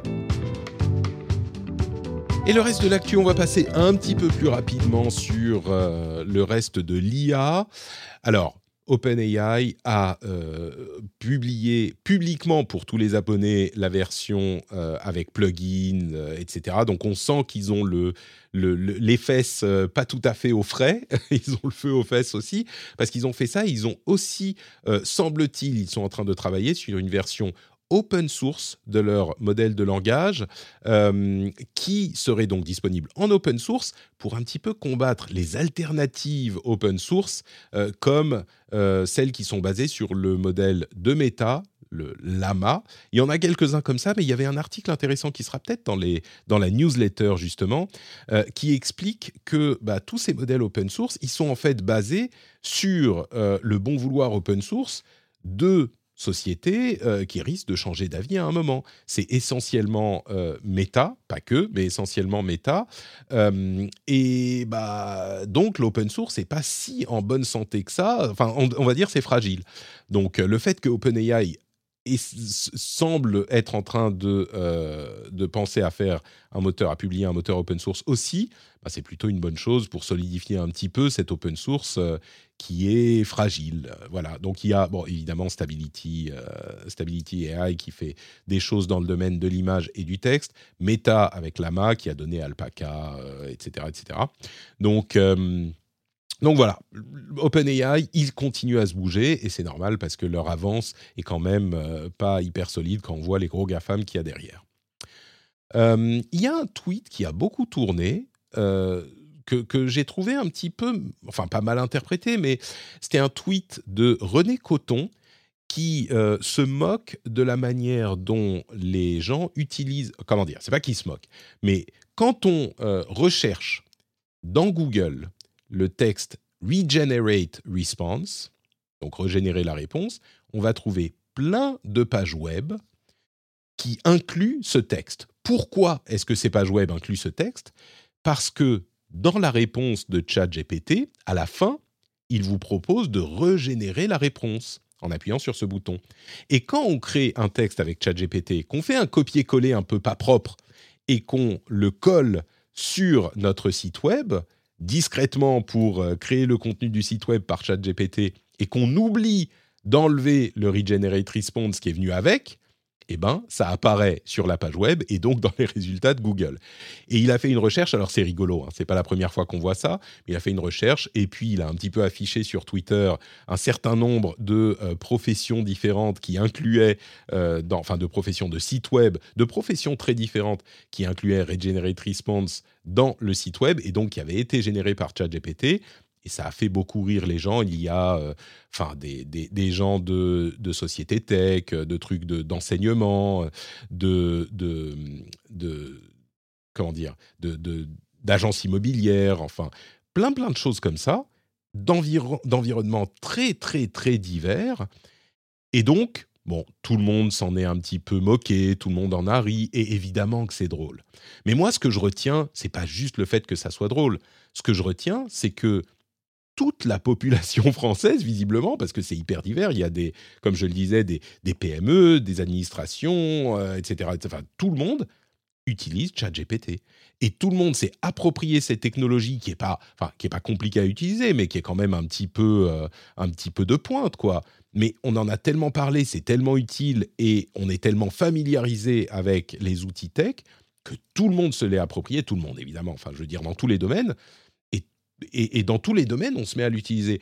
Et le reste de l'actu, on va passer un petit peu plus rapidement sur euh, le reste de l'I A. Alors, OpenAI a euh, publié publiquement pour tous les abonnés la version euh, avec plugin, euh, et cetera. Donc, on sent qu'ils ont le, le, le, les fesses euh, pas tout à fait au frais. Ils ont le feu aux fesses aussi, parce qu'ils ont fait ça. Ils ont aussi, euh, semble-t-il, ils sont en train de travailler sur une version open source de leur modèle de langage, euh, qui serait donc disponible en open source pour un petit peu combattre les alternatives open source, euh, comme euh, celles qui sont basées sur le modèle de Meta, le Llama. Il y en a quelques-uns comme ça, mais il y avait un article intéressant qui sera peut-être dans, les, dans la newsletter, justement, euh, qui explique que bah, tous ces modèles open source, ils sont en fait basés sur euh, le bon vouloir open source de société euh, qui risque de changer d'avis à un moment. C'est essentiellement euh, Meta, pas que, mais essentiellement Meta. Euh, et bah, donc, l'open source n'est pas si en bonne santé que ça. Enfin, on, on va dire c'est fragile. Donc, le fait que OpenAI et semble être en train de, euh, de penser à faire un moteur, à publier un moteur open source aussi, bah c'est plutôt une bonne chose pour solidifier un petit peu cette open source euh, qui est fragile. Voilà. Donc il y a, bon, évidemment, Stability, euh, Stability A I qui fait des choses dans le domaine de l'image et du texte, Meta avec Llama qui a donné Alpaca, euh, et cetera, et cetera. Donc... Euh, Donc voilà, OpenAI, ils continuent à se bouger et c'est normal parce que leur avance est quand même euh, pas hyper solide quand on voit les gros GAFAM qu'il y a derrière. Euh, il y a un tweet qui a beaucoup tourné, euh, que, que j'ai trouvé un petit peu, enfin pas mal interprété, mais c'était un tweet de René Coton qui euh, se moque de la manière dont les gens utilisent, comment dire, c'est pas qu'il se moque, mais quand on euh, recherche dans Google le texte « regenerate response », donc régénérer la réponse, on va trouver plein de pages web qui incluent ce texte. Pourquoi est-ce que ces pages web incluent ce texte ? Parce que dans la réponse de ChatGPT, à la fin, il vous propose de régénérer la réponse en appuyant sur ce bouton. Et quand on crée un texte avec ChatGPT, qu'on fait un copier-coller un peu pas propre et qu'on le colle sur notre site web, discrètement pour créer le contenu du site web par ChatGPT, et qu'on oublie d'enlever le Regenerate Response qui est venu avec, eh ben, ça apparaît sur la page web et donc dans les résultats de Google. Et il a fait une recherche, alors c'est rigolo, hein, c'est pas la première fois qu'on voit ça, mais il a fait une recherche et puis il a un petit peu affiché sur Twitter un certain nombre de euh, professions différentes qui incluaient, euh, dans, enfin de professions de sites web, de professions très différentes qui incluaient Regenerate Response dans le site web et donc qui avaient été générées par ChatGPT. Et ça a fait beaucoup rire les gens. Il y a euh, enfin, des, des, des gens de, de société tech, de trucs de, d'enseignement, de, de, de, comment dire, de, de, d'agences immobilières, enfin, plein, plein de choses comme ça, d'environ, d'environnements très, très, très divers. Et donc, bon, tout le monde s'en est un petit peu moqué, tout le monde en a ri, et évidemment que c'est drôle. Mais moi, ce que je retiens, c'est pas juste le fait que ça soit drôle. Ce que je retiens, c'est que toute la population française, visiblement, parce que c'est hyper divers, il y a des, comme je le disais, des, des P M E, des administrations, euh, et cetera, et cetera. Enfin, tout le monde utilise ChatGPT. Et tout le monde s'est approprié cette technologie qui n'est pas, enfin, qui est pas compliquée à utiliser, mais qui est quand même un petit peu, euh, un petit peu de pointe, quoi. Mais on en a tellement parlé, c'est tellement utile, et on est tellement familiarisé avec les outils tech que tout le monde se l'est approprié, tout le monde, évidemment, enfin, je veux dire, dans tous les domaines. Et, et dans tous les domaines, on se met à l'utiliser.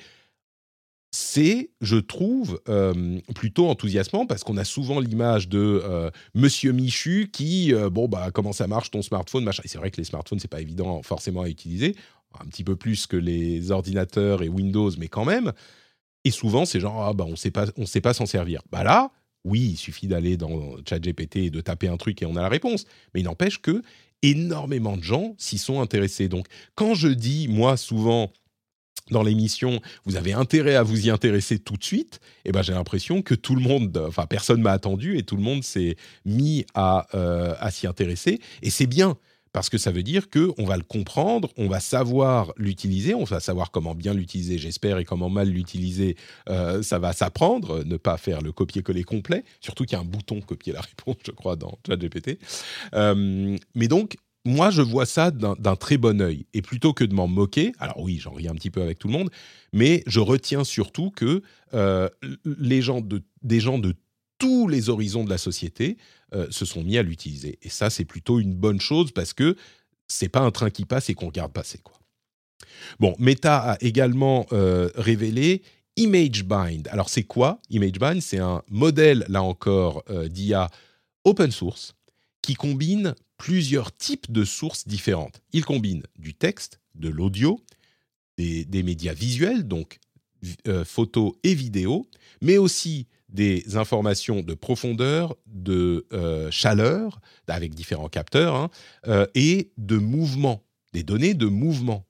C'est, je trouve, euh, plutôt enthousiasmant parce qu'on a souvent l'image de euh, Monsieur Michu qui, euh, bon, bah, comment ça marche ton smartphone, machin. Et c'est vrai que les smartphones, c'est pas évident forcément à utiliser, un petit peu plus que les ordinateurs et Windows, mais quand même. Et souvent, c'est genre, ah, bah, on sait pas, on sait pas s'en servir. Bah là, oui, il suffit d'aller dans ChatGPT et de taper un truc et on a la réponse. Mais il n'empêche que énormément de gens s'y sont intéressés. Donc, quand je dis, moi, souvent, dans l'émission, vous avez intérêt à vous y intéresser tout de suite, eh ben, j'ai l'impression que tout le monde, enfin, personne m'a attendu et tout le monde s'est mis à, euh, à s'y intéresser. Et c'est bien, parce que ça veut dire qu'on va le comprendre, on va savoir l'utiliser, on va savoir comment bien l'utiliser, j'espère, et comment mal l'utiliser, euh, ça va s'apprendre, ne pas faire le copier-coller complet, surtout qu'il y a un bouton copier la réponse, je crois, dans ChatGPT. Euh, mais donc, moi, je vois ça d'un, d'un très bon œil. Et plutôt que de m'en moquer, alors oui, j'en ris un petit peu avec tout le monde, mais je retiens surtout que euh, les gens de, des gens de tous les horizons de la société euh, se sont mis à l'utiliser. Et ça, c'est plutôt une bonne chose parce que c'est pas un train qui passe et qu'on regarde passer, quoi. Bon, Meta a également euh, révélé ImageBind. Alors, c'est quoi ImageBind ? C'est un modèle, là encore, euh, d'I A open source qui combine plusieurs types de sources différentes. Il combine du texte, de l'audio, des, des médias visuels, donc euh, photos et vidéos, mais aussi des informations de profondeur, de euh, chaleur, avec différents capteurs, hein, euh, et de mouvement, des données de mouvement.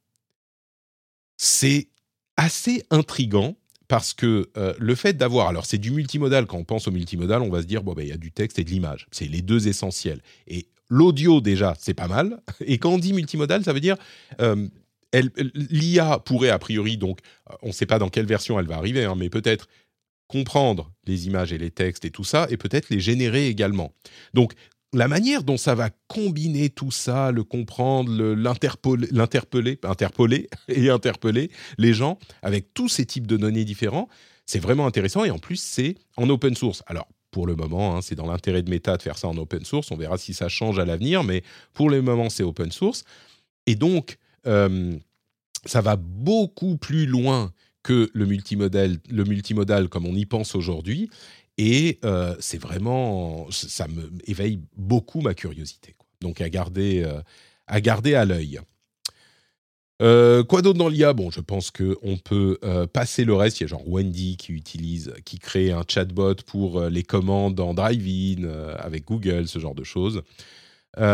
C'est assez intriguant parce que euh, le fait d'avoir... Alors, c'est du multimodal. Quand on pense au multimodal, on va se dire, bon, ben, il y a du texte et de l'image. C'est les deux essentiels. Et l'audio, déjà, c'est pas mal. Et quand on dit multimodal, ça veut dire... Euh, elle, l'I A pourrait, a priori, donc, on ne sait pas dans quelle version elle va arriver, hein, mais peut-être comprendre les images et les textes et tout ça, et peut-être les générer également. Donc, la manière dont ça va combiner tout ça, le comprendre, le, l'interpeller, l'interpeller, interpeller et interpeller les gens avec tous ces types de données différents, c'est vraiment intéressant. Et en plus, c'est en open source. Alors, pour le moment, hein, c'est dans l'intérêt de Meta de faire ça en open source. On verra si ça change à l'avenir, mais pour le moment, c'est open source. Et donc, euh, ça va beaucoup plus loin que le multimodal, le multimodal comme on y pense aujourd'hui. Et euh, c'est vraiment, ça me éveille beaucoup ma curiosité, quoi. Donc à garder, euh, à garder à l'œil. Euh, quoi d'autre dans l'I A ? Bon, je pense qu'on peut euh, passer le reste. Il y a genre Wendy qui utilise, qui crée un chatbot pour euh, les commandes en drive-in euh, avec Google, ce genre de choses.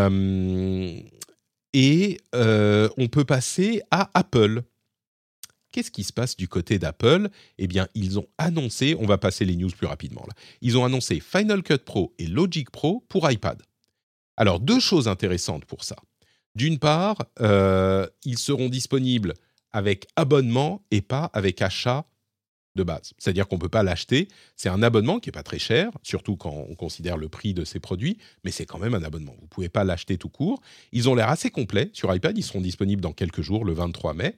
Euh, et euh, on peut passer à Apple. qu'est-ce qui se passe du côté d'Apple ? Eh bien, ils ont annoncé, on va passer les news plus rapidement là, ils ont annoncé Final Cut Pro et Logic Pro pour iPad. Alors, deux choses intéressantes pour ça. D'une part, euh, ils seront disponibles avec abonnement et pas avec achat de base. C'est-à-dire qu'on ne peut pas l'acheter. C'est un abonnement qui n'est pas très cher, surtout quand on considère le prix de ces produits, mais c'est quand même un abonnement. Vous ne pouvez pas l'acheter tout court. Ils ont l'air assez complets sur iPad. Ils seront disponibles dans quelques jours, le vingt-trois mai.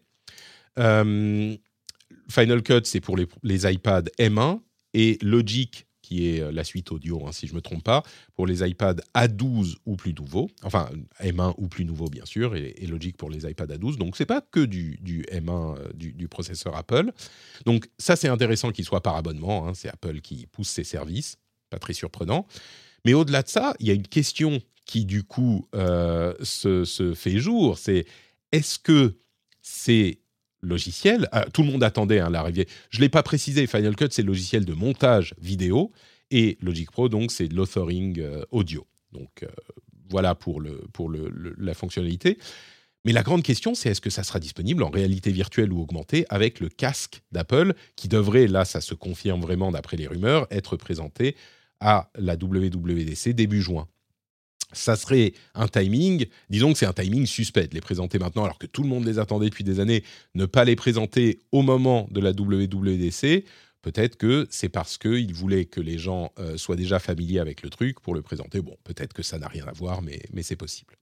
Euh, Final Cut, c'est pour les, les iPad M un et Logic, qui est la suite audio, hein, si je ne me trompe pas, pour les iPad A douze ou plus nouveaux. Enfin, M un ou plus nouveau, bien sûr, et, et Logic pour les iPad A douze. Donc, ce n'est pas que du, du M un, euh, du, du processeur Apple. Donc, ça, c'est intéressant qu'il soit par abonnement. Hein, c'est Apple qui pousse ses services. Pas très surprenant. Mais au-delà de ça, il y a une question qui, du coup, euh, se, se fait jour. C'est, est-ce que c'est logiciel, ah, tout le monde attendait hein, l'arrivée. Je ne l'ai pas précisé, Final Cut, c'est le logiciel de montage vidéo, et Logic Pro, donc, c'est de l'authoring euh, audio. Donc, euh, voilà pour, le, pour le, le, la fonctionnalité. Mais la grande question, c'est est-ce que ça sera disponible en réalité virtuelle ou augmentée avec le casque d'Apple, qui devrait, là, ça se confirme vraiment d'après les rumeurs, être présenté à la W W D C début juin. Ça serait un timing, disons que c'est un timing suspect de les présenter maintenant, alors que tout le monde les attendait depuis des années, ne pas les présenter au moment de la W W D C, peut-être que c'est parce qu'ils voulaient que les gens euh, soient déjà familiers avec le truc pour le présenter. Bon, peut-être que ça n'a rien à voir, mais, mais c'est possible.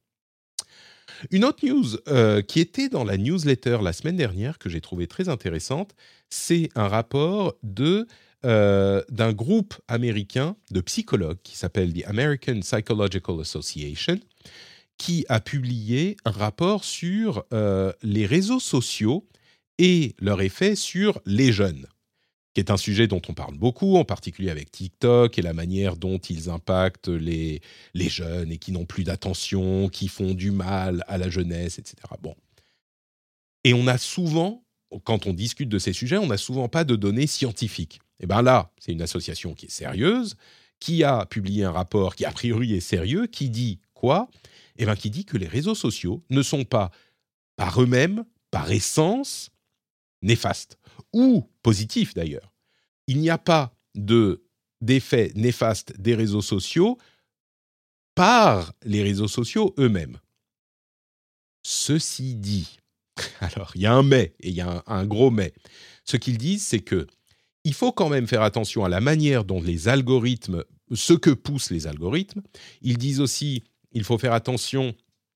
Une autre news euh, qui était dans la newsletter la semaine dernière, que j'ai trouvée très intéressante, c'est un rapport de... Euh, d'un groupe américain de psychologues qui s'appelle The American Psychological Association, qui a publié un rapport sur euh, les réseaux sociaux et leur effet sur les jeunes, qui est un sujet dont on parle beaucoup, en particulier avec TikTok et la manière dont ils impactent les, les jeunes et qui n'ont plus d'attention, qui font du mal à la jeunesse, et cetera. Bon. Et on a souvent, quand on discute de ces sujets, on n'a souvent pas de données scientifiques. Et bien là, c'est une association qui est sérieuse, qui a publié un rapport qui a priori est sérieux, qui dit quoi ? Eh bien, qui dit que les réseaux sociaux ne sont pas, par eux-mêmes, par essence, néfastes, ou positifs d'ailleurs. Il n'y a pas de, d'effet néfaste des réseaux sociaux par les réseaux sociaux eux-mêmes. Ceci dit, alors il y a un mais, et il y a un, un gros mais. Ce qu'ils disent, c'est que il faut quand même faire attention à la manière dont les algorithmes, ce que poussent les algorithmes. Ils disent aussi qu'il faut faire attention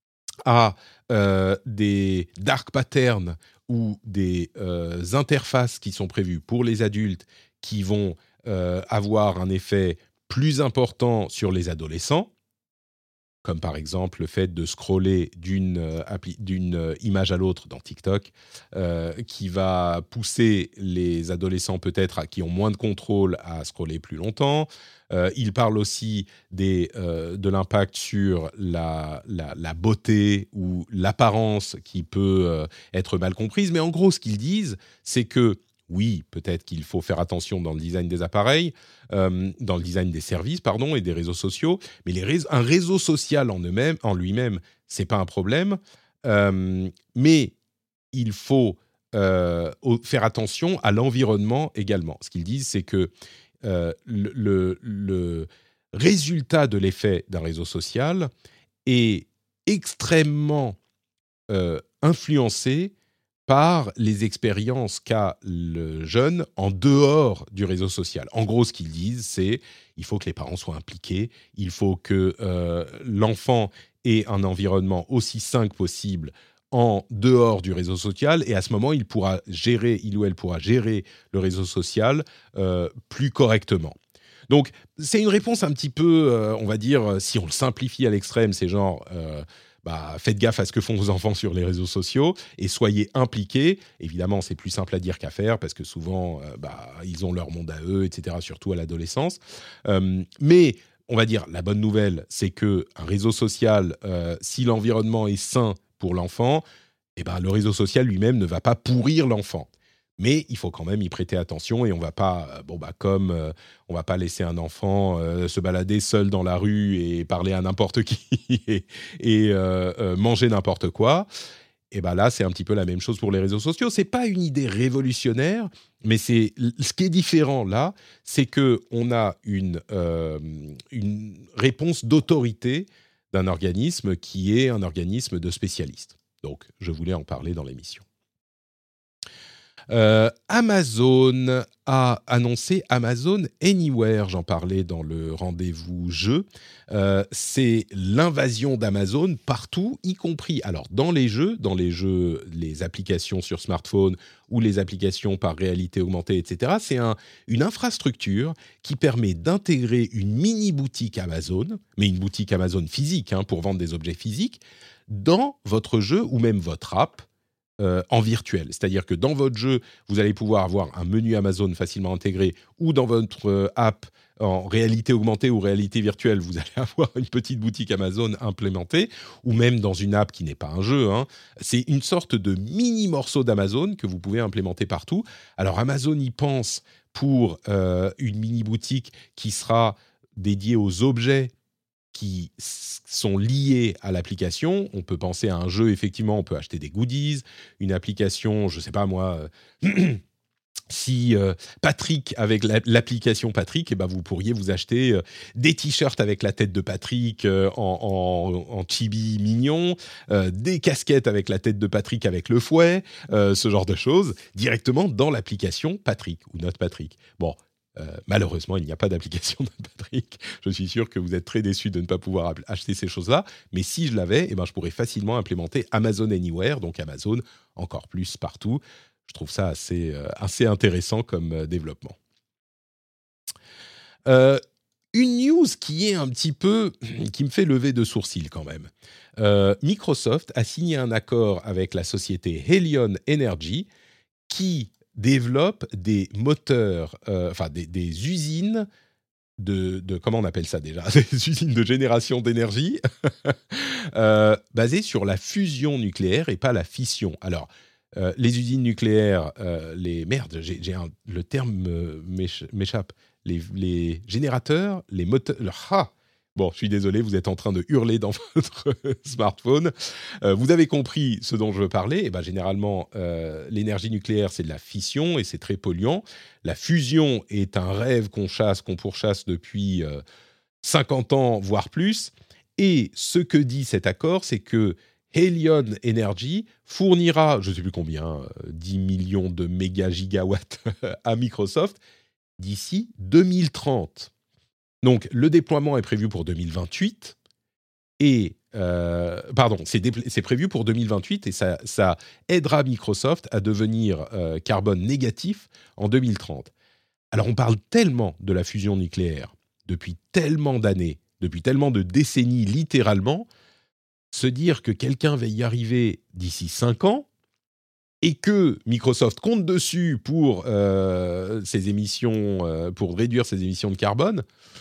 à euh, des dark patterns ou des euh, interfaces qui sont prévues pour les adultes qui vont euh, avoir un effet plus important sur les adolescents, comme par exemple le fait de scroller d'une, euh, appli- d'une euh, image à l'autre dans TikTok, euh, qui va pousser les adolescents peut-être à, qui ont moins de contrôle à scroller plus longtemps. Euh, il parle aussi des, euh, de l'impact sur la, la, la beauté ou l'apparence qui peut euh, être mal comprise. Mais en gros, ce qu'ils disent, c'est que oui, peut-être qu'il faut faire attention dans le design des appareils, euh, dans le design des services, pardon, et des réseaux sociaux. Mais les réseaux, un réseau social en, eux-mêmes, en lui-même, c'est pas un problème. Euh, mais il faut euh, faire attention à l'environnement également. Ce qu'ils disent, c'est que euh, le, le, le résultat de l'effet d'un réseau social est extrêmement euh, influencé par les expériences qu'a le jeune en dehors du réseau social. En gros, ce qu'ils disent, c'est il faut que les parents soient impliqués, il faut que euh, l'enfant ait un environnement aussi sain que possible en dehors du réseau social, et à ce moment, il pourra gérer, il ou elle pourra gérer le réseau social euh, plus correctement. Donc, c'est une réponse un petit peu, euh, on va dire, si on le simplifie à l'extrême, c'est genre... Euh, Bah, faites gaffe à ce que font vos enfants sur les réseaux sociaux et soyez impliqués. Évidemment, c'est plus simple à dire qu'à faire parce que souvent, euh, bah, ils ont leur monde à eux, et cetera, surtout à l'adolescence. Euh, mais on va dire, la bonne nouvelle, c'est qu'un réseau social, euh, si l'environnement est sain pour l'enfant, eh ben, le réseau social lui-même ne va pas pourrir l'enfant. Mais il faut quand même y prêter attention et on va pas, bon bah comme euh, on va pas laisser un enfant euh, se balader seul dans la rue et parler à n'importe qui et, et euh, euh, manger n'importe quoi. et ben là, c'est un petit peu la même chose pour les réseaux sociaux. C'est pas une idée révolutionnaire, mais c'est ce qui est différent là, c'est que on a une euh, une réponse d'autorité d'un organisme qui est un organisme de spécialistes. Donc, je voulais en parler dans l'émission. Euh, Amazon a annoncé Amazon Anywhere, j'en parlais dans le rendez-vous jeu. Euh, c'est l'invasion d'Amazon partout, y compris alors dans les jeux, dans les jeux, les applications sur smartphone ou les applications par réalité augmentée, et cetera. C'est un, une infrastructure qui permet d'intégrer une mini boutique Amazon, mais une boutique Amazon physique hein, pour vendre des objets physiques, dans votre jeu ou même votre app. Euh, en virtuel, c'est-à-dire que dans votre jeu, vous allez pouvoir avoir un menu Amazon facilement intégré, ou dans votre euh, app en réalité augmentée ou réalité virtuelle, vous allez avoir une petite boutique Amazon implémentée, ou même dans une app qui n'est pas un jeu. Hein. C'est une sorte de mini morceau d'Amazon que vous pouvez implémenter partout. Alors Amazon y pense pour euh, une mini boutique qui sera dédiée aux objets qui sont liés à l'application. On peut penser à un jeu, effectivement, on peut acheter des goodies, une application, je ne sais pas moi, euh, si euh, Patrick, avec la, l'application Patrick, eh ben vous pourriez vous acheter euh, des t-shirts avec la tête de Patrick euh, en, en, en chibi mignon, euh, des casquettes avec la tête de Patrick avec le fouet, euh, ce genre de choses, directement dans l'application Patrick ou Note Patrick. Bon, Euh, malheureusement, il n'y a pas d'application de Patrick. Je suis sûr que vous êtes très déçus de ne pas pouvoir acheter ces choses-là. Mais si je l'avais, eh ben, je pourrais facilement implémenter Amazon Anywhere, donc Amazon encore plus partout. Je trouve ça assez, euh, assez intéressant comme euh, développement. Euh, une news qui est un petit peu, qui me fait lever de sourcils quand même. Euh, Microsoft a signé un accord avec la société Helion Energy qui développe des moteurs, euh, enfin des, des usines de, de, comment on appelle ça déjà, des usines de génération d'énergie euh, basées sur la fusion nucléaire et pas la fission. Alors, euh, les usines nucléaires, euh, les merdes, j'ai, j'ai un, le terme euh, m'échappe, les, les générateurs, les moteurs, le, ah, bon, je suis désolé, vous êtes en train de hurler dans votre smartphone. Euh, vous avez compris ce dont je veux parler. Eh ben, généralement, euh, l'énergie nucléaire, c'est de la fission et c'est très polluant. La fusion est un rêve qu'on chasse, qu'on pourchasse depuis euh, cinquante ans, voire plus. Et ce que dit cet accord, c'est que Helion Energy fournira, je ne sais plus combien, euh, dix millions de méga-gigawatts à Microsoft d'ici deux mille trente. Donc, le déploiement est prévu pour deux mille vingt-huit et, euh, pardon, c'est, dé- c'est prévu pour deux mille vingt-huit et ça, ça aidera Microsoft à devenir euh, carbone négatif en deux mille trente. Alors, on parle tellement de la fusion nucléaire depuis tellement d'années, depuis tellement de décennies littéralement, se dire que quelqu'un va y arriver d'ici cinq ans et que Microsoft compte dessus pour euh, ses émissions, euh, pour réduire ses émissions de carbone.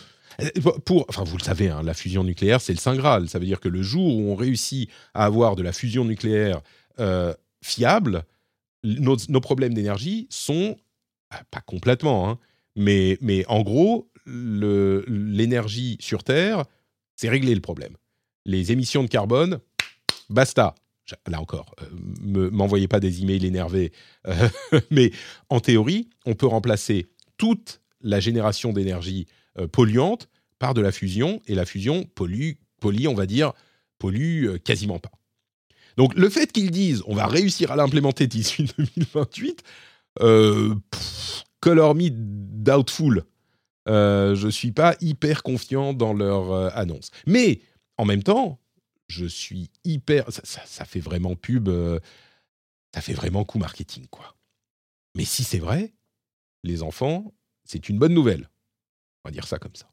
Pour, enfin, vous le savez, hein, la fusion nucléaire, c'est le Saint Graal. Ça veut dire que le jour où on réussit à avoir de la fusion nucléaire euh, fiable, nos, nos problèmes d'énergie sont, pas complètement, hein, mais, mais en gros, le, l'énergie sur Terre, c'est régler le problème. Les émissions de carbone, basta. Là encore, euh, me, m'envoyez pas des emails énervés. Euh, mais en théorie, on peut remplacer toute la génération d'énergie euh, polluante par de la fusion, et la fusion pollue, pollue on va dire, pollue euh, quasiment pas. Donc le fait qu'ils disent on va réussir à l'implémenter d'ici deux mille vingt-huit, euh, pff, color me doubtful. Euh, je suis pas hyper confiant dans leur euh, annonce. Mais en même temps, je suis hyper... Ça, ça, ça fait vraiment pub, euh, ça fait vraiment coup marketing, quoi. Mais si c'est vrai, les enfants, c'est une bonne nouvelle. On va dire ça comme ça.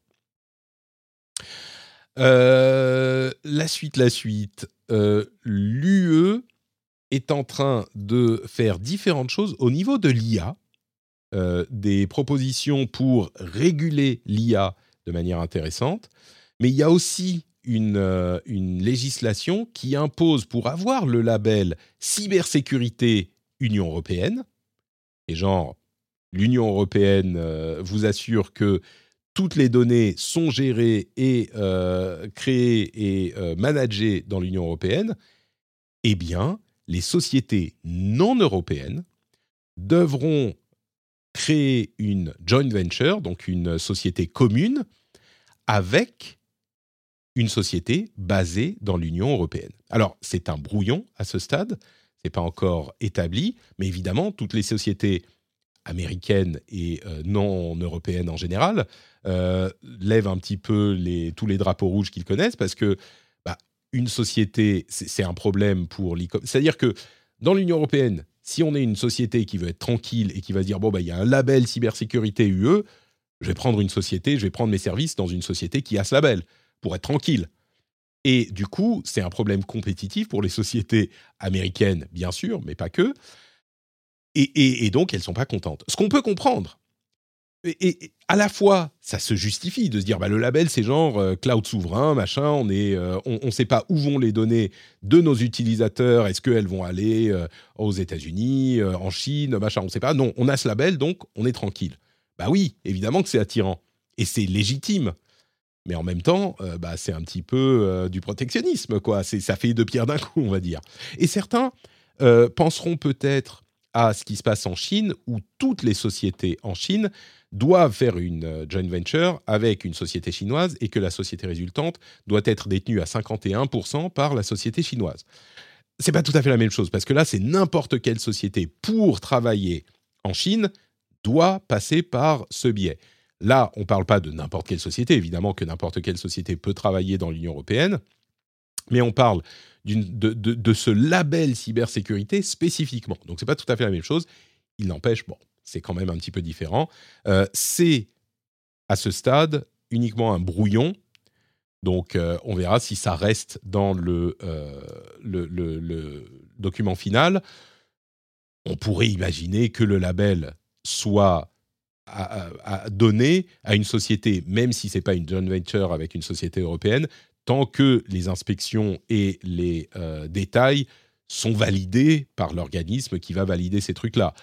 Euh, la suite, la suite. Euh, L'U E est en train de faire différentes choses au niveau de l'I A, euh, des propositions pour réguler l'I A de manière intéressante, mais il y a aussi une, euh, une législation qui impose, pour avoir le label cybersécurité Union européenne, et genre, l'Union européenne euh, vous assure que toutes les données sont gérées et euh, créées et euh, managées dans l'Union européenne, eh bien, les sociétés non européennes devront créer une joint venture, donc une société commune, avec une société basée dans l'Union européenne. Alors, c'est un brouillon à ce stade, ce n'est pas encore établi, mais évidemment, toutes les sociétés américaines et euh, non européennes en général euh, lèvent un petit peu les, tous les drapeaux rouges qu'ils connaissent, parce que bah, une société, c'est, c'est un problème pour l'e-commerce. C'est-à-dire que dans l'Union européenne, si on est une société qui veut être tranquille et qui va se dire « bon, bah, il y a un label cybersécurité U E », je vais prendre une société, je vais prendre mes services dans une société qui a ce label, pour être tranquille. Et du coup, c'est un problème compétitif pour les sociétés américaines, bien sûr, mais pas que. Et, et, et donc, elles ne sont pas contentes. Ce qu'on peut comprendre. Et, et à la fois, ça se justifie de se dire, bah, le label, c'est genre euh, cloud souverain, machin, on est, euh, on ne sait pas où vont les données de nos utilisateurs, est-ce qu'elles vont aller euh, aux États-Unis, euh, en Chine, machin, on ne sait pas. Non, on a ce label, donc on est tranquille. Bah oui, évidemment que c'est attirant. Et c'est légitime. Mais en même temps, euh, bah, c'est un petit peu euh, du protectionnisme, quoi. C'est, ça fait deux pierres d'un coup, on va dire. Et certains euh, penseront peut-être à ce qui se passe en Chine, où toutes les sociétés en Chine doivent faire une euh, joint venture avec une société chinoise et que la société résultante doit être détenue à cinquante et un pour cent par la société chinoise. C'est pas tout à fait la même chose, parce que là, c'est n'importe quelle société, pour travailler en Chine, doit passer par ce biais. Là, on ne parle pas de n'importe quelle société, évidemment que n'importe quelle société peut travailler dans l'Union européenne, mais on parle d'une, de, de, de ce label cybersécurité spécifiquement. Donc, ce n'est pas tout à fait la même chose. Il n'empêche, bon, c'est quand même un petit peu différent. Euh, c'est, à ce stade, uniquement un brouillon. Donc, euh, on verra si ça reste dans le, euh, le, le, le document final. On pourrait imaginer que le label soit À, à, à donner à une société, même si ce n'est pas une joint venture avec une société européenne, tant que les inspections et les euh, détails sont validés par l'organisme qui va valider ces trucs-là.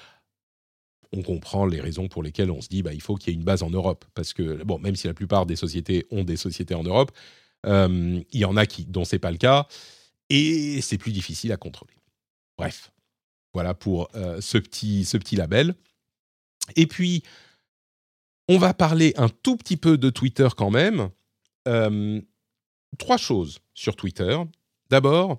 On comprend les raisons pour lesquelles on se dit bah, il faut qu'il y ait une base en Europe, parce que, bon, même si la plupart des sociétés ont des sociétés en Europe, euh, il y en a qui, dont ce n'est pas le cas, et c'est plus difficile à contrôler. Bref, voilà pour euh, ce, petit, ce petit label. Et puis, on va parler un tout petit peu de Twitter quand même. Euh, trois choses sur Twitter. D'abord,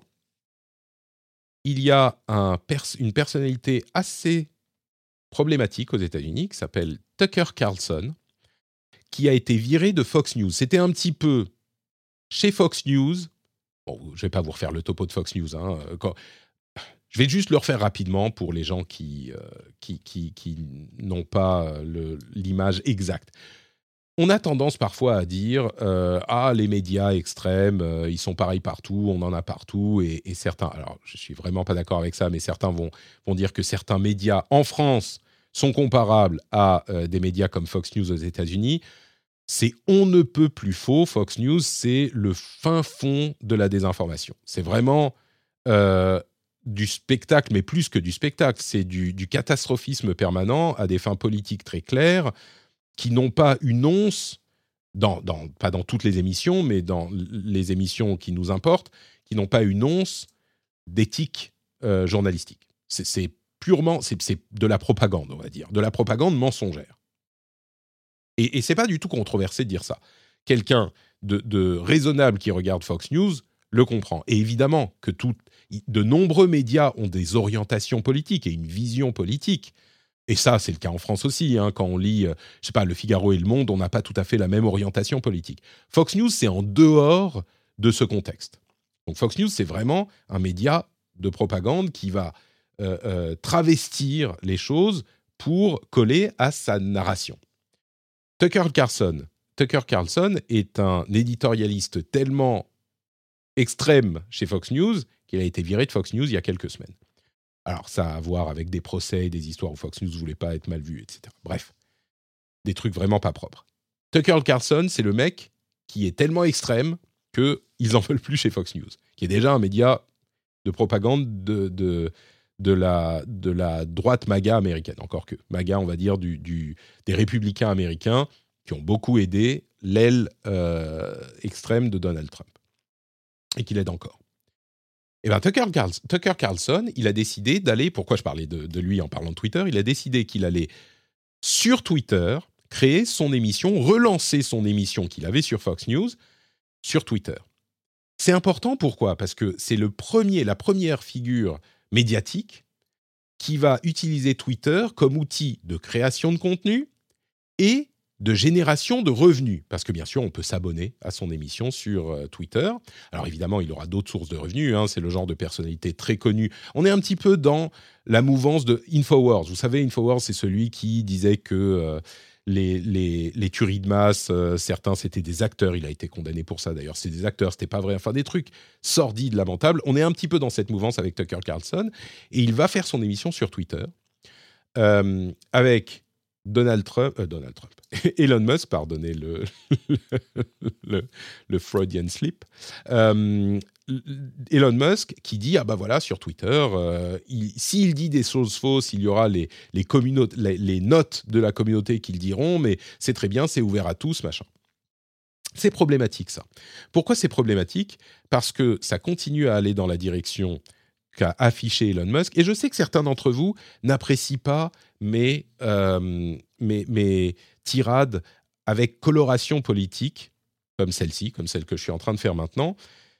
il y a un pers- une personnalité assez problématique aux États-Unis qui s'appelle Tucker Carlson, qui a été viré de Fox News. C'était un petit peu chez Fox News. Bon, je ne vais pas vous refaire le topo de Fox News. Hein, quand, Je vais juste le refaire rapidement pour les gens qui, euh, qui, qui, qui n'ont pas le, l'image exacte. On a tendance parfois à dire euh, « Ah, les médias extrêmes, euh, ils sont pareils partout, on en a partout. » et, et certains, alors je ne suis vraiment pas d'accord avec ça, mais certains vont, vont dire que certains médias en France sont comparables à euh, des médias comme Fox News aux États-Unis. C'est on ne peut plus faux. Fox News, c'est le fin fond de la désinformation. C'est vraiment... Euh, du spectacle, mais plus que du spectacle, c'est du, du catastrophisme permanent à des fins politiques très claires, qui n'ont pas une once, dans, dans, pas dans toutes les émissions, mais dans les émissions qui nous importent, qui n'ont pas une once d'éthique euh, journalistique. C'est, c'est purement, c'est, c'est de la propagande, on va dire, de la propagande mensongère. Et, et c'est pas du tout controversé de dire ça. Quelqu'un de, de raisonnable qui regarde Fox News le comprend. Et évidemment que tout, de nombreux médias ont des orientations politiques et une vision politique. Et ça, c'est le cas en France aussi. Hein, quand on lit, euh, je sais pas, Le Figaro et Le Monde, on n'a pas tout à fait la même orientation politique. Fox News, c'est en dehors de ce contexte. Donc Fox News, c'est vraiment un média de propagande qui va euh, euh, travestir les choses pour coller à sa narration. Tucker Carlson. Tucker Carlson est un éditorialiste tellement extrême chez Fox News qu'il a été viré de Fox News il y a quelques semaines. Alors, ça a à voir avec des procès, des histoires où Fox News ne voulait pas être mal vu, et cetera. Bref, des trucs vraiment pas propres. Tucker Carlson, c'est le mec qui est tellement extrême qu'ils n'en veulent plus chez Fox News, qui est déjà un média de propagande de, de, de, la, de la droite MAGA américaine. Encore que MAGA, on va dire, du, du, des républicains américains qui ont beaucoup aidé l'aile euh, extrême de Donald Trump. Et qui l'aide encore. Eh bien, Tucker, Carl- Tucker Carlson, il a décidé d'aller... Pourquoi je parlais de, de lui en parlant de Twitter ? Il a décidé qu'il allait, sur Twitter, créer son émission, relancer son émission qu'il avait sur Fox News, sur Twitter. C'est important, pourquoi ? Parce que c'est le premier, la première figure médiatique qui va utiliser Twitter comme outil de création de contenu et de génération de revenus. Parce que bien sûr, on peut s'abonner à son émission sur euh, Twitter. Alors évidemment, il aura d'autres sources de revenus. Hein, c'est le genre de personnalité très connue. On est un petit peu dans la mouvance de InfoWars. Vous savez, InfoWars, c'est celui qui disait que euh, les, les, les tueries de masse, euh, certains, c'était des acteurs. Il a été condamné pour ça, d'ailleurs. C'était des acteurs, c'était pas vrai. Enfin, des trucs sordides, lamentables. On est un petit peu dans cette mouvance avec Tucker Carlson. Et il va faire son émission sur Twitter euh, avec... Donald Trump, euh, Donald Trump, Elon Musk, pardonnez le, le, le Freudian slip, euh, Elon Musk qui dit, ah bah voilà, sur Twitter, euh, il, s'il dit des choses fausses, il y aura les, les, les, les notes de la communauté qui le diront, mais c'est très bien, c'est ouvert à tous, machin. C'est problématique, ça. Pourquoi c'est problématique ? Parce que ça continue à aller dans la direction qu'a affiché Elon Musk. Et je sais que certains d'entre vous n'apprécient pas mes, euh, mes, mes tirades avec coloration politique, comme celle-ci, comme celle que je suis en train de faire maintenant.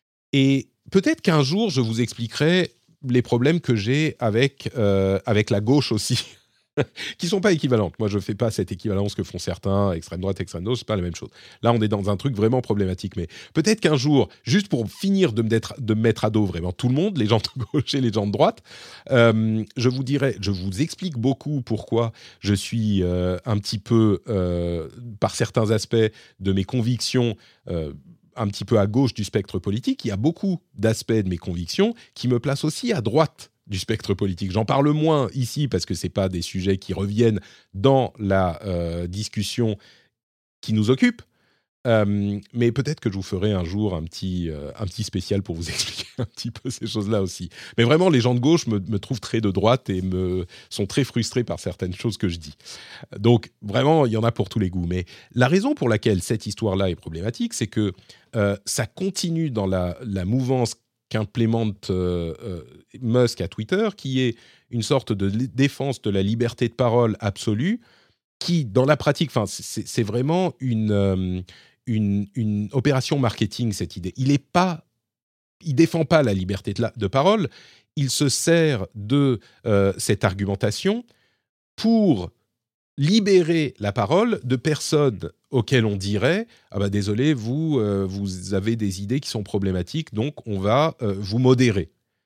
Et peut-être qu'un jour, je vous expliquerai les problèmes que j'ai avec, euh, avec la gauche aussi, qui ne sont pas équivalentes. Moi, je ne fais pas cette équivalence que font certains, extrême droite, extrême gauche, ce n'est pas la même chose. Là, on est dans un truc vraiment problématique. Mais peut-être qu'un jour, juste pour finir de me, mettre, de me mettre à dos vraiment tout le monde, les gens de gauche et les gens de droite, euh, je vous dirai, je vous explique beaucoup pourquoi je suis euh, un petit peu, euh, par certains aspects de mes convictions, euh, un petit peu à gauche du spectre politique. Il y a beaucoup d'aspects de mes convictions qui me placent aussi à droite du spectre politique. J'en parle moins ici parce que ce n'est pas des sujets qui reviennent dans la euh, discussion qui nous occupe, euh, mais peut-être que je vous ferai un jour un petit, euh, un petit spécial pour vous expliquer un petit peu ces choses-là aussi. Mais vraiment, les gens de gauche me, me trouvent très de droite et me, sont très frustrés par certaines choses que je dis. Donc, vraiment, il y en a pour tous les goûts. Mais la raison pour laquelle cette histoire-là est problématique, c'est que euh, ça continue dans la, la mouvance qu'implémente euh, euh, Musk à Twitter, qui est une sorte de défense de la liberté de parole absolue, qui, dans la pratique, enfin, c'est, c'est vraiment une, euh, une, une opération marketing, cette idée. Il est pas, il défend pas la liberté de, la, de parole, il se sert de euh, cette argumentation pour libérer la parole de personnes auxquelles on dirait « Ah bah désolé, vous, euh, vous avez des idées qui sont problématiques, donc on va euh, vous modérer. »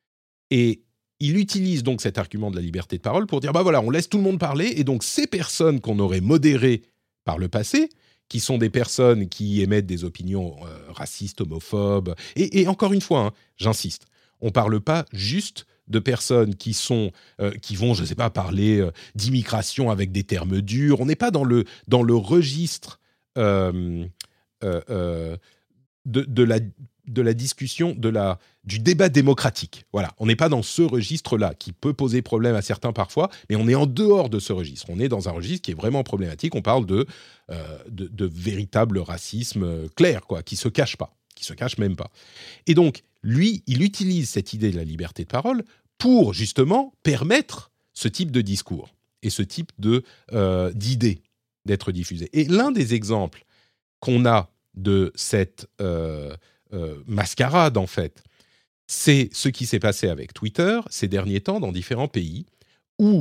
Et il utilise donc cet argument de la liberté de parole pour dire « Bah voilà, on laisse tout le monde parler, et donc ces personnes qu'on aurait modérées par le passé, qui sont des personnes qui émettent des opinions euh, racistes, homophobes, et, et encore une fois, hein, j'insiste, on ne parle pas juste de personnes qui sont euh, qui vont, je ne sais pas, parler euh, d'immigration avec des termes durs. On n'est pas dans le dans le registre euh, euh, euh, de, de la de la discussion, de la du débat démocratique. Voilà, on n'est pas dans ce registre-là qui peut poser problème à certains parfois, mais on est en dehors de ce registre. On est dans un registre qui est vraiment problématique. On parle de euh, de, de véritable racisme clair, quoi, qui se cache pas, qui se cache même pas. Et donc lui, il utilise cette idée de la liberté de parole pour, justement, permettre ce type de discours et ce type de, euh, d'idées d'être diffusées. Et l'un des exemples qu'on a de cette euh, euh, mascarade, en fait, c'est ce qui s'est passé avec Twitter ces derniers temps dans différents pays où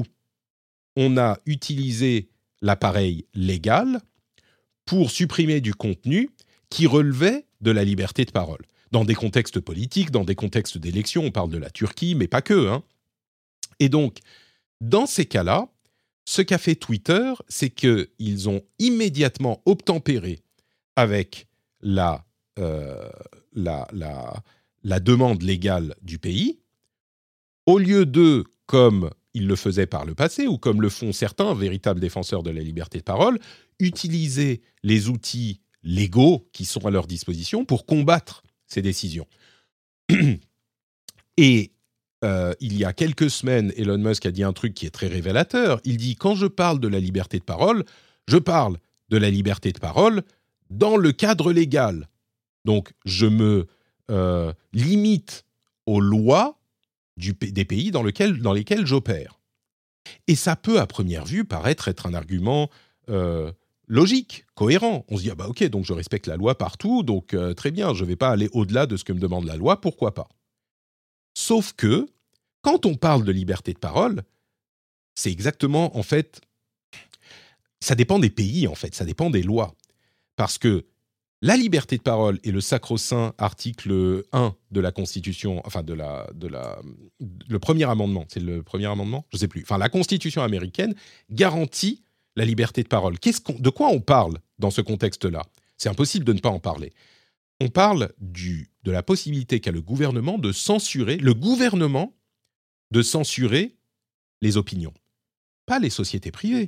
on a utilisé l'appareil légal pour supprimer du contenu qui relevait de la liberté de parole. Dans des contextes politiques, dans des contextes d'élections, on parle de la Turquie, mais pas que. Hein. Et donc, dans ces cas-là, ce qu'a fait Twitter, c'est qu'ils ont immédiatement obtempéré avec la, euh, la, la, la demande légale du pays, au lieu de, comme ils le faisaient par le passé, ou comme le font certains véritables défenseurs de la liberté de parole, utiliser les outils légaux qui sont à leur disposition pour combattre ces décisions. Et euh, il y a quelques semaines, Elon Musk a dit un truc qui est très révélateur. Il dit « Quand je parle de la liberté de parole, je parle de la liberté de parole dans le cadre légal. Donc, je me euh, limite aux lois du, des pays dans, lequel, dans lesquels j'opère. Et ça peut, à première vue, paraître être un argument euh, logique, cohérent. On se dit, ah bah ok, donc je respecte la loi partout, donc euh, très bien, je ne vais pas aller au-delà de ce que me demande la loi, pourquoi pas ? Sauf que, quand on parle de liberté de parole, c'est exactement, en fait, ça dépend des pays, en fait, ça dépend des lois. Parce que la liberté de parole et le sacro-saint article un de la Constitution, enfin de la, de la, le premier amendement, c'est le premier amendement ? Je ne sais plus. Enfin, la Constitution américaine garantit la liberté de parole. Qu'est-ce qu'on, de quoi on parle dans ce contexte-là ? C'est impossible de ne pas en parler. On parle du, de la possibilité qu'a le gouvernement de censurer, le gouvernement de censurer les opinions, pas les sociétés privées.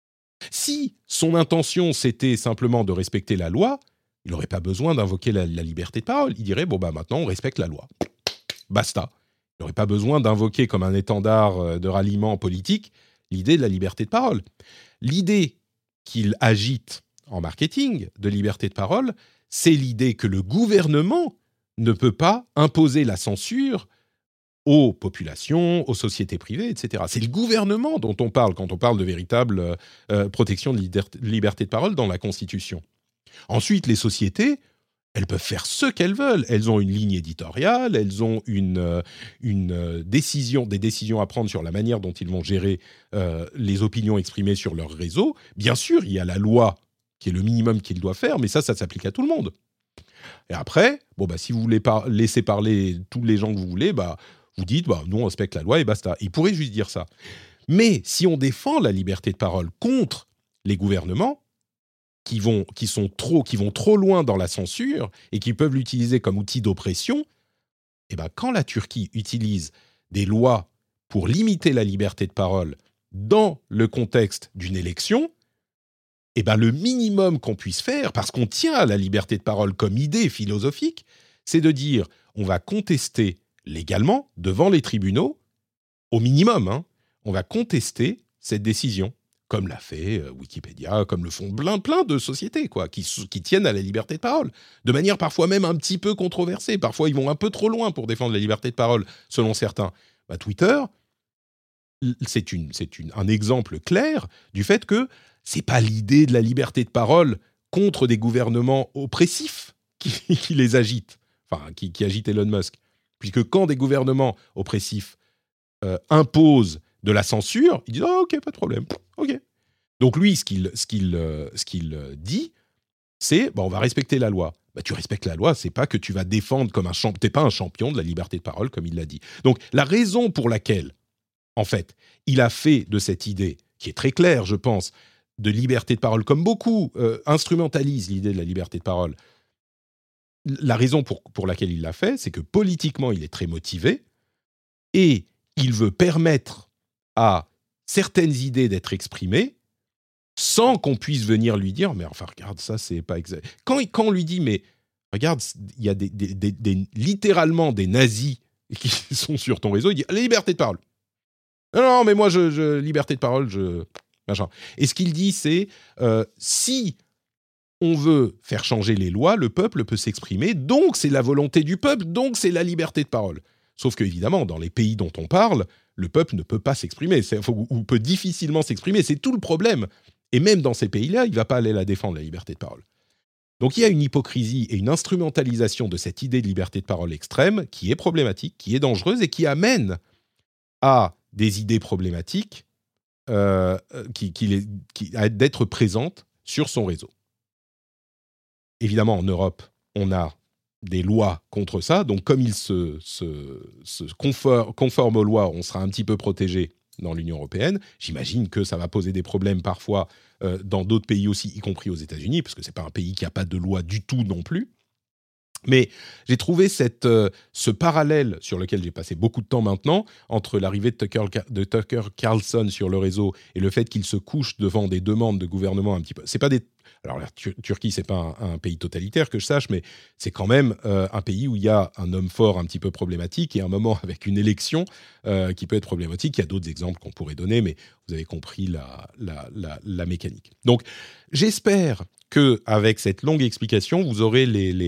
Si son intention, c'était simplement de respecter la loi, il n'aurait pas besoin d'invoquer la, la liberté de parole. Il dirait, bon, bah maintenant, on respecte la loi. Basta. Il n'aurait pas besoin d'invoquer comme un étendard de ralliement politique l'idée de la liberté de parole. L'idée qu'il agite en marketing de liberté de parole, c'est l'idée que le gouvernement ne peut pas imposer la censure aux populations, aux sociétés privées, et cetera. C'est le gouvernement dont on parle quand on parle de véritable euh, protection de liberté, liberté de parole dans la Constitution. Ensuite, les sociétés, elles peuvent faire ce qu'elles veulent. Elles ont une ligne éditoriale, elles ont une, une décision, des décisions à prendre sur la manière dont ils vont gérer euh, les opinions exprimées sur leur réseau. Bien sûr, il y a la loi qui est le minimum qu'ils doivent faire, mais ça, ça s'applique à tout le monde. Et après, bon, bah, si vous voulez par- laisser parler tous les gens que vous voulez, bah, vous dites, bah, nous, on respecte la loi et basta. Ils pourraient juste dire ça. Mais si on défend la liberté de parole contre les gouvernements, qui vont, qui sont trop, qui vont trop loin dans la censure et qui peuvent l'utiliser comme outil d'oppression, eh ben, quand la Turquie utilise des lois pour limiter la liberté de parole dans le contexte d'une élection, eh ben, le minimum qu'on puisse faire, parce qu'on tient à la liberté de parole comme idée philosophique, c'est de dire on va contester légalement, devant les tribunaux, au minimum, hein, on va contester cette décision. Comme l'a fait euh, Wikipédia, comme le font plein, plein de sociétés, quoi, qui, qui tiennent à la liberté de parole, de manière parfois même un petit peu controversée. Parfois, ils vont un peu trop loin pour défendre la liberté de parole, selon certains. Bah, Twitter, c'est, une, c'est une, un exemple clair du fait que c'est pas l'idée de la liberté de parole contre des gouvernements oppressifs qui, qui les agitent, enfin, qui, qui agitent Elon Musk. Puisque quand des gouvernements oppressifs euh, imposent de la censure, il dit oh, « ok, pas de problème, ok ». Donc lui, ce qu'il, ce qu'il, euh, ce qu'il dit, c'est bah, « on va respecter la loi ». Bah, tu respectes la loi, c'est pas que tu vas défendre comme un champion, t'es pas un champion de la liberté de parole, comme il l'a dit. Donc la raison pour laquelle, en fait, il a fait de cette idée, qui est très claire, je pense, de liberté de parole, comme beaucoup euh, instrumentalisent l'idée de la liberté de parole, la raison pour, pour laquelle il l'a fait, c'est que politiquement, il est très motivé et il veut permettre à certaines idées d'être exprimées sans qu'on puisse venir lui dire « mais enfin, regarde, ça, c'est pas exact ». Quand, quand on lui dit « mais regarde, il y a des, des, des, des, littéralement des nazis qui sont sur ton réseau », il dit « la liberté de parole ». Non, non, mais moi, je, je, liberté de parole, je... Machin. Et ce qu'il dit, c'est euh, si on veut faire changer les lois, le peuple peut s'exprimer, donc c'est la volonté du peuple, donc c'est la liberté de parole. Sauf qu'évidemment, dans les pays dont on parle, le peuple ne peut pas s'exprimer, c'est, ou peut difficilement s'exprimer, c'est tout le problème. Et même dans ces pays-là, il ne va pas aller la défendre, la liberté de parole. Donc il y a une hypocrisie et une instrumentalisation de cette idée de liberté de parole extrême qui est problématique, qui est dangereuse et qui amène à des idées problématiques euh, qui, qui les, qui, à d'être présentes sur son réseau. Évidemment, en Europe, on a des lois contre ça. Donc, comme il se, se, se conforme, conforme aux lois, on sera un petit peu protégé dans l'Union européenne. J'imagine que ça va poser des problèmes parfois euh, dans d'autres pays aussi, y compris aux États-Unis, parce que ce n'est pas un pays qui n'a pas de loi du tout non plus. Mais j'ai trouvé cette, euh, ce parallèle sur lequel j'ai passé beaucoup de temps maintenant entre l'arrivée de Tucker, de Tucker Carlson sur le réseau et le fait qu'il se couche devant des demandes de gouvernement un petit peu. C'est pas des Alors la Tur- Turquie, c'est pas un, un pays totalitaire que je sache, mais c'est quand même euh, un pays où il y a un homme fort un petit peu problématique et un moment avec une élection euh, qui peut être problématique. Il y a d'autres exemples qu'on pourrait donner, mais vous avez compris la, la, la, la mécanique. Donc j'espère qu'avec cette longue explication, vous aurez les, les